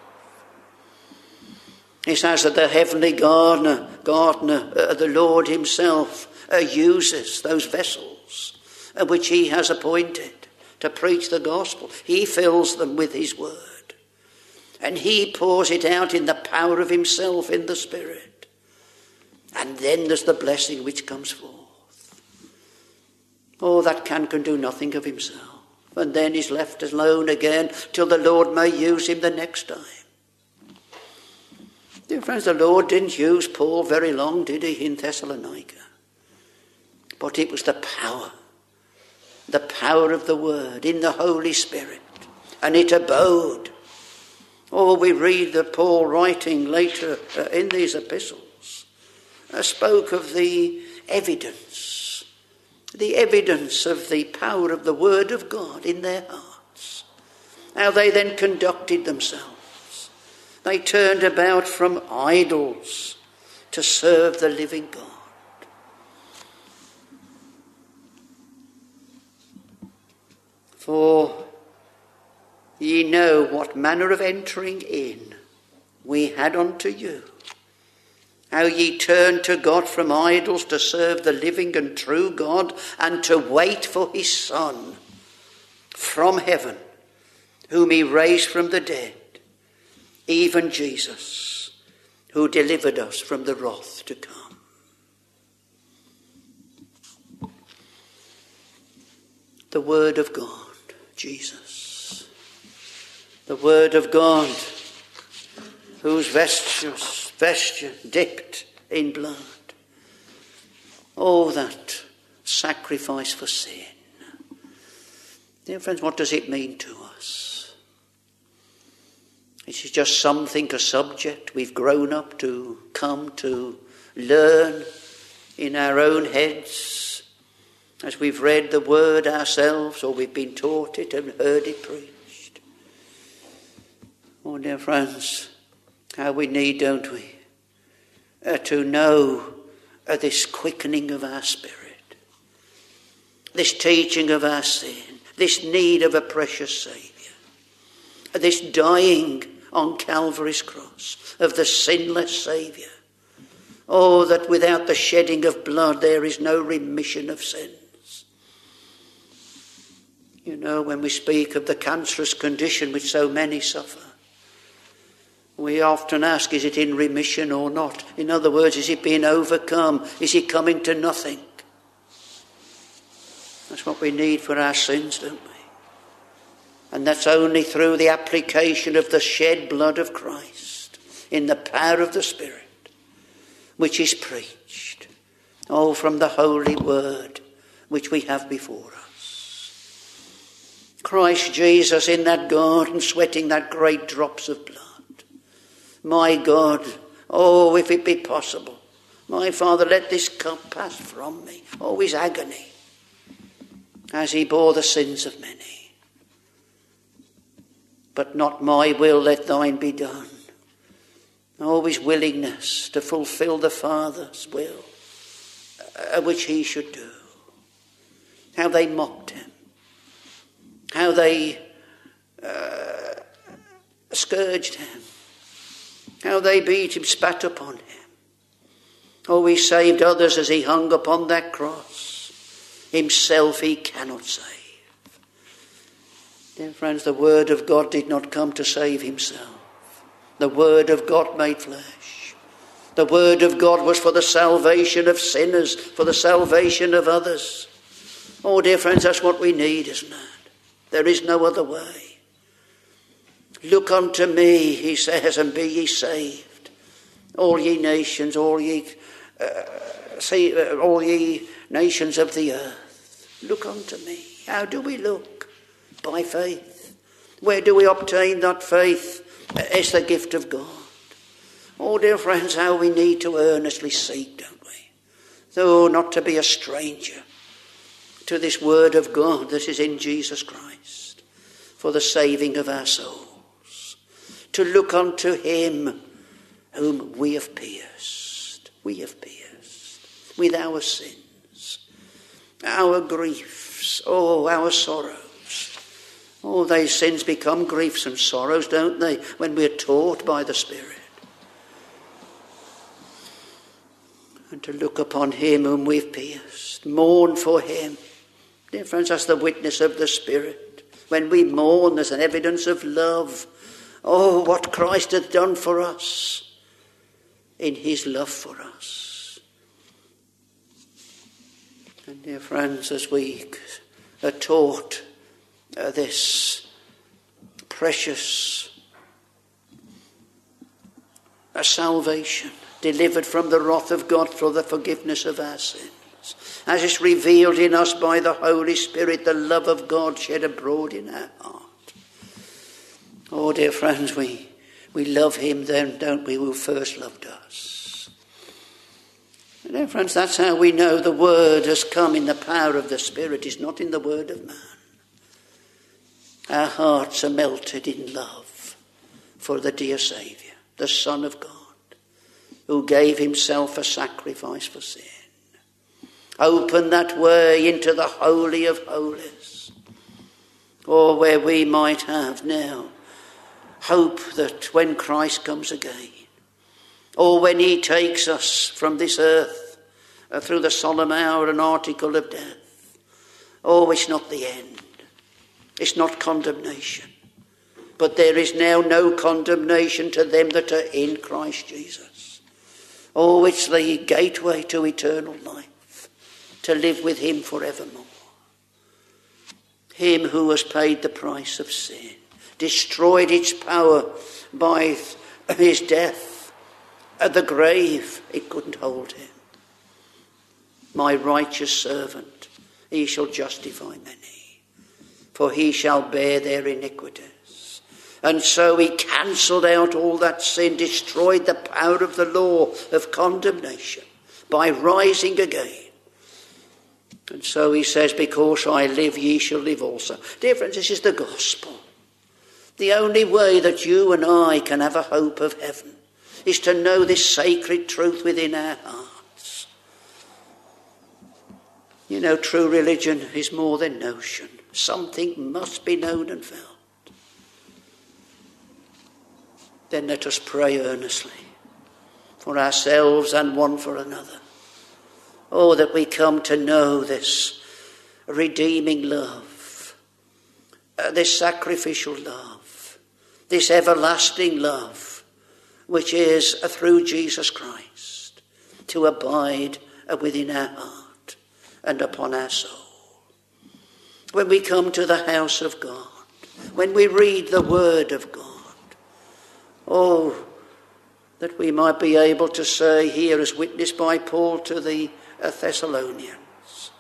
He says that the heavenly gardener, the Lord himself, uses those vessels which he has appointed to preach the gospel. He fills them with his word, and he pours it out in the power of himself in the Spirit. And then there's the blessing which comes forth. Oh, that can do nothing of himself, and then he's left alone again till the Lord may use him the next time. Dear friends, the Lord didn't use Paul very long, did he, in Thessalonica? But it was the power of the word in the Holy Spirit, and it abode. Oh, we read that Paul, writing later in these epistles, spoke of the evidence of the power of the word of God in their hearts. How they then conducted themselves. They turned about from idols to serve the living God. For ye know what manner of entering in we had unto you, how ye turned to God from idols to serve the living and true God, and to wait for his Son from heaven, whom he raised from the dead, even Jesus, who delivered us from the wrath to come. The word of God, Jesus. The word of God, whose vesture dipped in blood. Oh, that sacrifice for sin. Dear friends, what does it mean to us? It is just a subject we've grown up to come to learn in our own heads as we've read the word ourselves, or we've been taught it and heard it preached. Oh, dear friends, how we need, don't we, to know this quickening of our spirit, this teaching of our sin, this need of a precious Saviour, this dying on Calvary's cross of the sinless Saviour. Oh, that without the shedding of blood there is no remission of sins. You know, when we speak of the cancerous condition which so many suffer, we often ask, is it in remission or not? In other words, is it being overcome? Is it coming to nothing? That's what we need for our sins, don't we? And that's only through the application of the shed blood of Christ in the power of the Spirit, which is preached, oh, from the holy word which we have before us. Christ Jesus in that garden sweating that great drops of blood. My God, oh, if it be possible, my Father, let this cup pass from me. Oh, his agony as he bore the sins of many. But not my will, let thine be done. Oh, his willingness to fulfill the Father's will, which he should do. How they mocked him. How they scourged him. How they beat him, spat upon him. Oh, he saved others as he hung upon that cross. Himself he cannot save. Dear friends, the word of God did not come to save himself. The word of God made flesh. The word of God was for the salvation of sinners, for the salvation of others. Oh, dear friends, that's what we need, isn't it? There is no other way. Look unto me, he says, and be ye saved. All ye nations, all ye nations of the earth. Look unto me. How do we look? By faith. Where do we obtain that faith? It's the gift of God. Oh, dear friends, how we need to earnestly seek, don't we? Though not to be a stranger to this word of God that is in Jesus Christ for the saving of our souls. To look unto him whom we have pierced. We have pierced with our sins, our griefs, our sorrows. Oh, those sins become griefs and sorrows, don't they, when we're taught by the Spirit. And to look upon him whom we've pierced, mourn for him. Dear friends, that's the witness of the Spirit. When we mourn, there's an evidence of love. Oh, what Christ hath done for us in his love for us. And dear friends, as we are taught this precious salvation, delivered from the wrath of God for the forgiveness of our sins, as it's revealed in us by the Holy Spirit, the love of God shed abroad in our heart. Oh, dear friends, we love him then, don't we, who first loved us. And dear friends, that's how we know the word has come in the power of the Spirit, is not in the word of man. Our hearts are melted in love for the dear Saviour, the Son of God, who gave himself a sacrifice for sin. Open that way into the Holy of Holies, or where we might have now hope that when Christ comes again, or when he takes us from this earth through the solemn hour and article of death, oh, it's not the end. It's not condemnation. But there is now no condemnation to them that are in Christ Jesus. Oh, it's the gateway to eternal life, to live with him forevermore. Him who has paid the price of sin, destroyed its power by his death. At the grave, it couldn't hold him. My righteous servant, he shall justify many, for he shall bear their iniquities. And so he cancelled out all that sin, destroyed the power of the law of condemnation by rising again. And so he says, because I live, ye shall live also. Dear friends, this is the gospel. The only way that you and I can have a hope of heaven is to know this sacred truth within our hearts. You know, true religion is more than notion. Something must be known and felt. Then let us pray earnestly for ourselves and one for another. Oh, that we come to know this redeeming love, this sacrificial love, this everlasting love, which is through Jesus Christ, to abide within our heart and upon our soul. When we come to the house of God, when we read the word of God, oh, that we might be able to say here, as witnessed by Paul to the Thessalonians,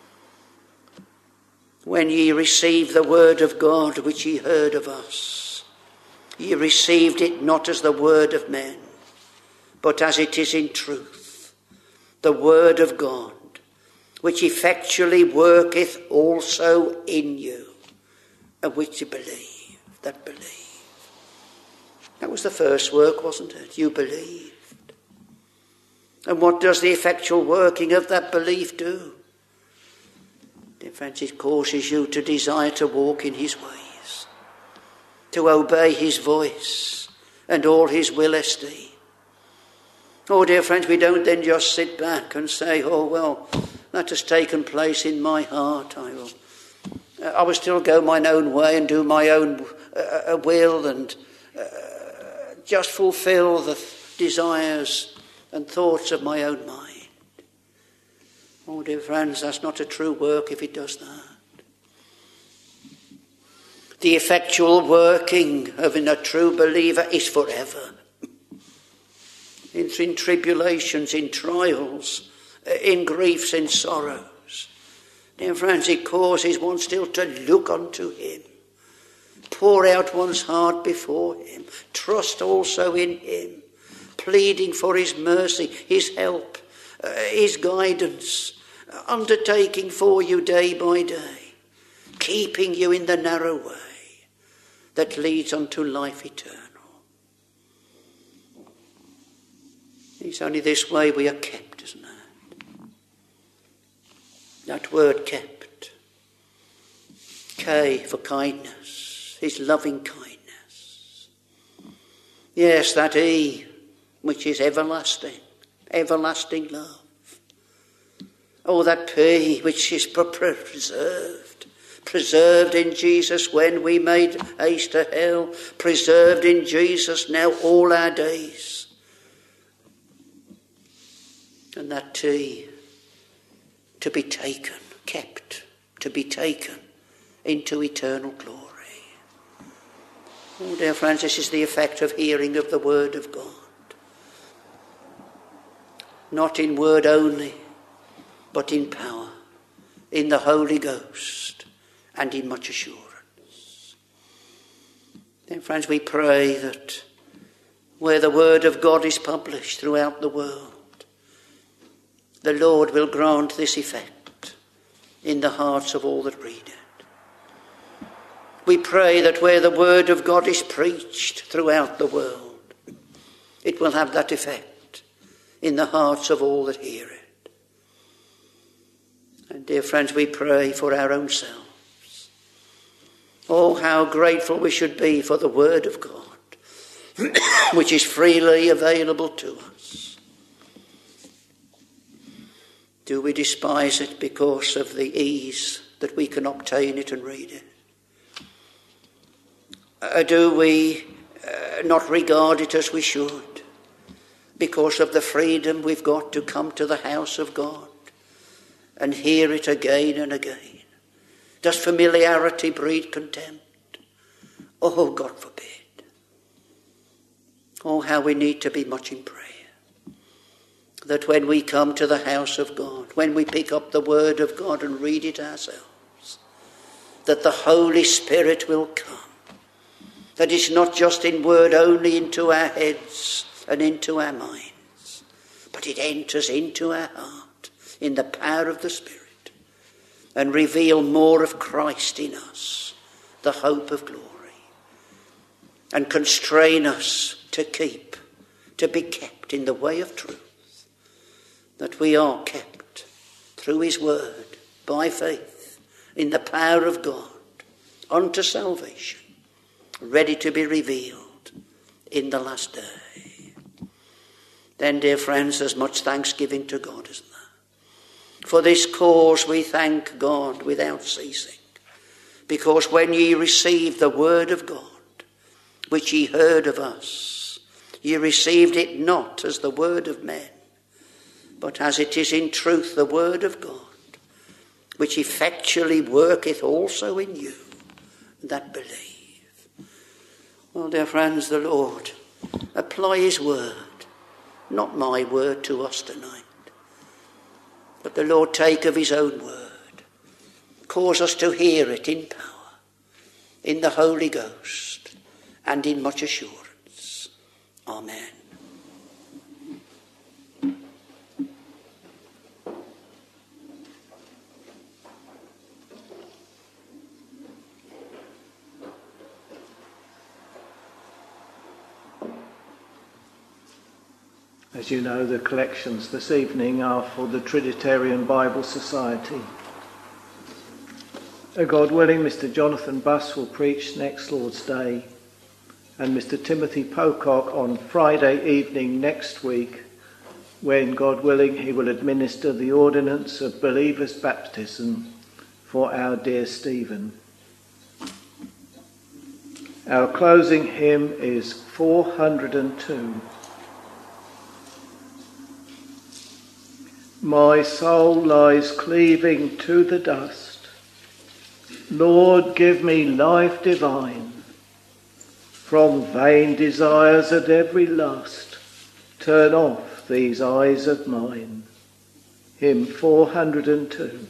when ye received the word of God which ye heard of us, ye received it not as the word of men, but as it is in truth, the word of God, which effectually worketh also in you, of which you believe, that believe. That was the first work, wasn't it? You believed. And what does the effectual working of that belief do? Dear friends, it causes you to desire to walk in his ways, to obey his voice, and all his will esteem. Oh, dear friends, we don't then just sit back and say, oh, well, that has taken place in my heart. I will still go mine own way and do my own will and just fulfill the desires and thoughts of my own mind. Oh, dear friends, that's not a true work if it does that. The effectual working of a true believer is forever. It's in tribulations, in trials, in griefs, in sorrows. Dear friends, it causes one still to look unto him, pour out one's heart before him, trust also in him, pleading for his mercy, his help, his guidance, undertaking for you day by day, keeping you in the narrow way that leads unto life eternal. It's only this way we are kept, isn't it? That word kept. K for kindness, his loving kindness. Yes, that E, which is everlasting, everlasting love. Oh, that P, which is preserved in Jesus when we made haste to hell, preserved in Jesus now all our days. And that T, to be taken, kept, to be taken into eternal glory. Oh, dear friends, this is the effect of hearing of the word of God. Not in word only, but in power, in the Holy Ghost, and in much assurance. Then, friends, we pray that where the word of God is published throughout the world, the Lord will grant this effect in the hearts of all that read it. We pray that where the word of God is preached throughout the world, it will have that effect in the hearts of all that hear it. And dear friends, we pray for our own selves. Oh, how grateful we should be for the word of God, which is freely available to us. Do we despise it because of the ease that we can obtain it and read it? Do we not regard it as we should because of the freedom we've got to come to the house of God and hear it again and again? Does familiarity breed contempt? Oh, God forbid. Oh, how we need to be much in prayer. That when we come to the house of God, when we pick up the word of God and read it ourselves, that the Holy Spirit will come. That it's not just in word only into our heads and into our minds, but it enters into our heart in the power of the Spirit and reveal more of Christ in us, the hope of glory, and constrain us to be kept in the way of truth. That we are kept through his word, by faith, in the power of God, unto salvation, ready to be revealed in the last day. Then, dear friends, there's much thanksgiving to God, isn't there? For this cause we thank God without ceasing, because when ye received the word of God, which ye heard of us, ye received it not as the word of men, but as it is in truth the word of God, which effectually worketh also in you that believe. Well, dear friends, the Lord apply his word, not my word, to us tonight, but the Lord take of his own word, cause us to hear it in power, in the Holy Ghost, and in much assurance. Amen. As you know, the collections this evening are for the Trinitarian Bible Society. God willing, Mr. Jonathan Buss will preach next Lord's Day, and Mr. Timothy Pocock on Friday evening next week, when, God willing, he will administer the ordinance of believers' baptism for our dear Stephen. Our closing hymn is 402. My soul lies cleaving to the dust. Lord, give me life divine. From vain desires and every lust, turn off these eyes of mine. Hymn 402.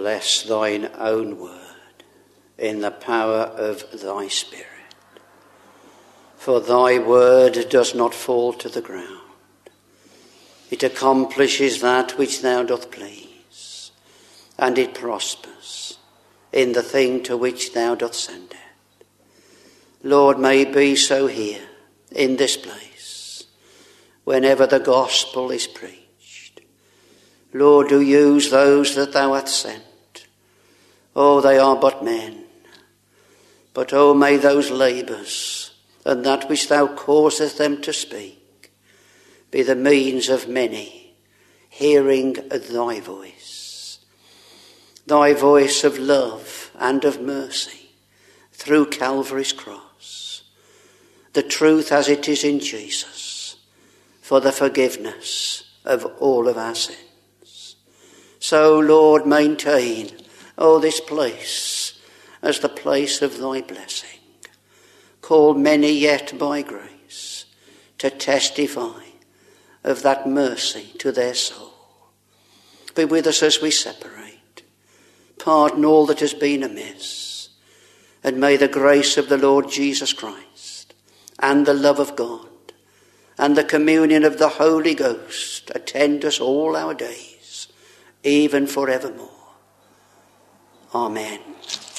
bless thine own word in the power of thy Spirit. For thy word does not fall to the ground. It accomplishes that which thou doth please, and it prospers in the thing to which thou doth send it. Lord, may it be so here in this place, whenever the gospel is preached. Lord, do use those that thou hast sent. Oh, they are but men. But oh, may those labours and that which thou causest them to speak be the means of many hearing thy voice of love and of mercy through Calvary's cross, the truth as it is in Jesus, for the forgiveness of all of our sins. So, Lord, maintain, this place as the place of thy blessing. Call many yet by grace to testify of that mercy to their soul. Be with us as we separate. Pardon all that has been amiss. And may the grace of the Lord Jesus Christ and the love of God and the communion of the Holy Ghost attend us all our days, even forevermore. Amen.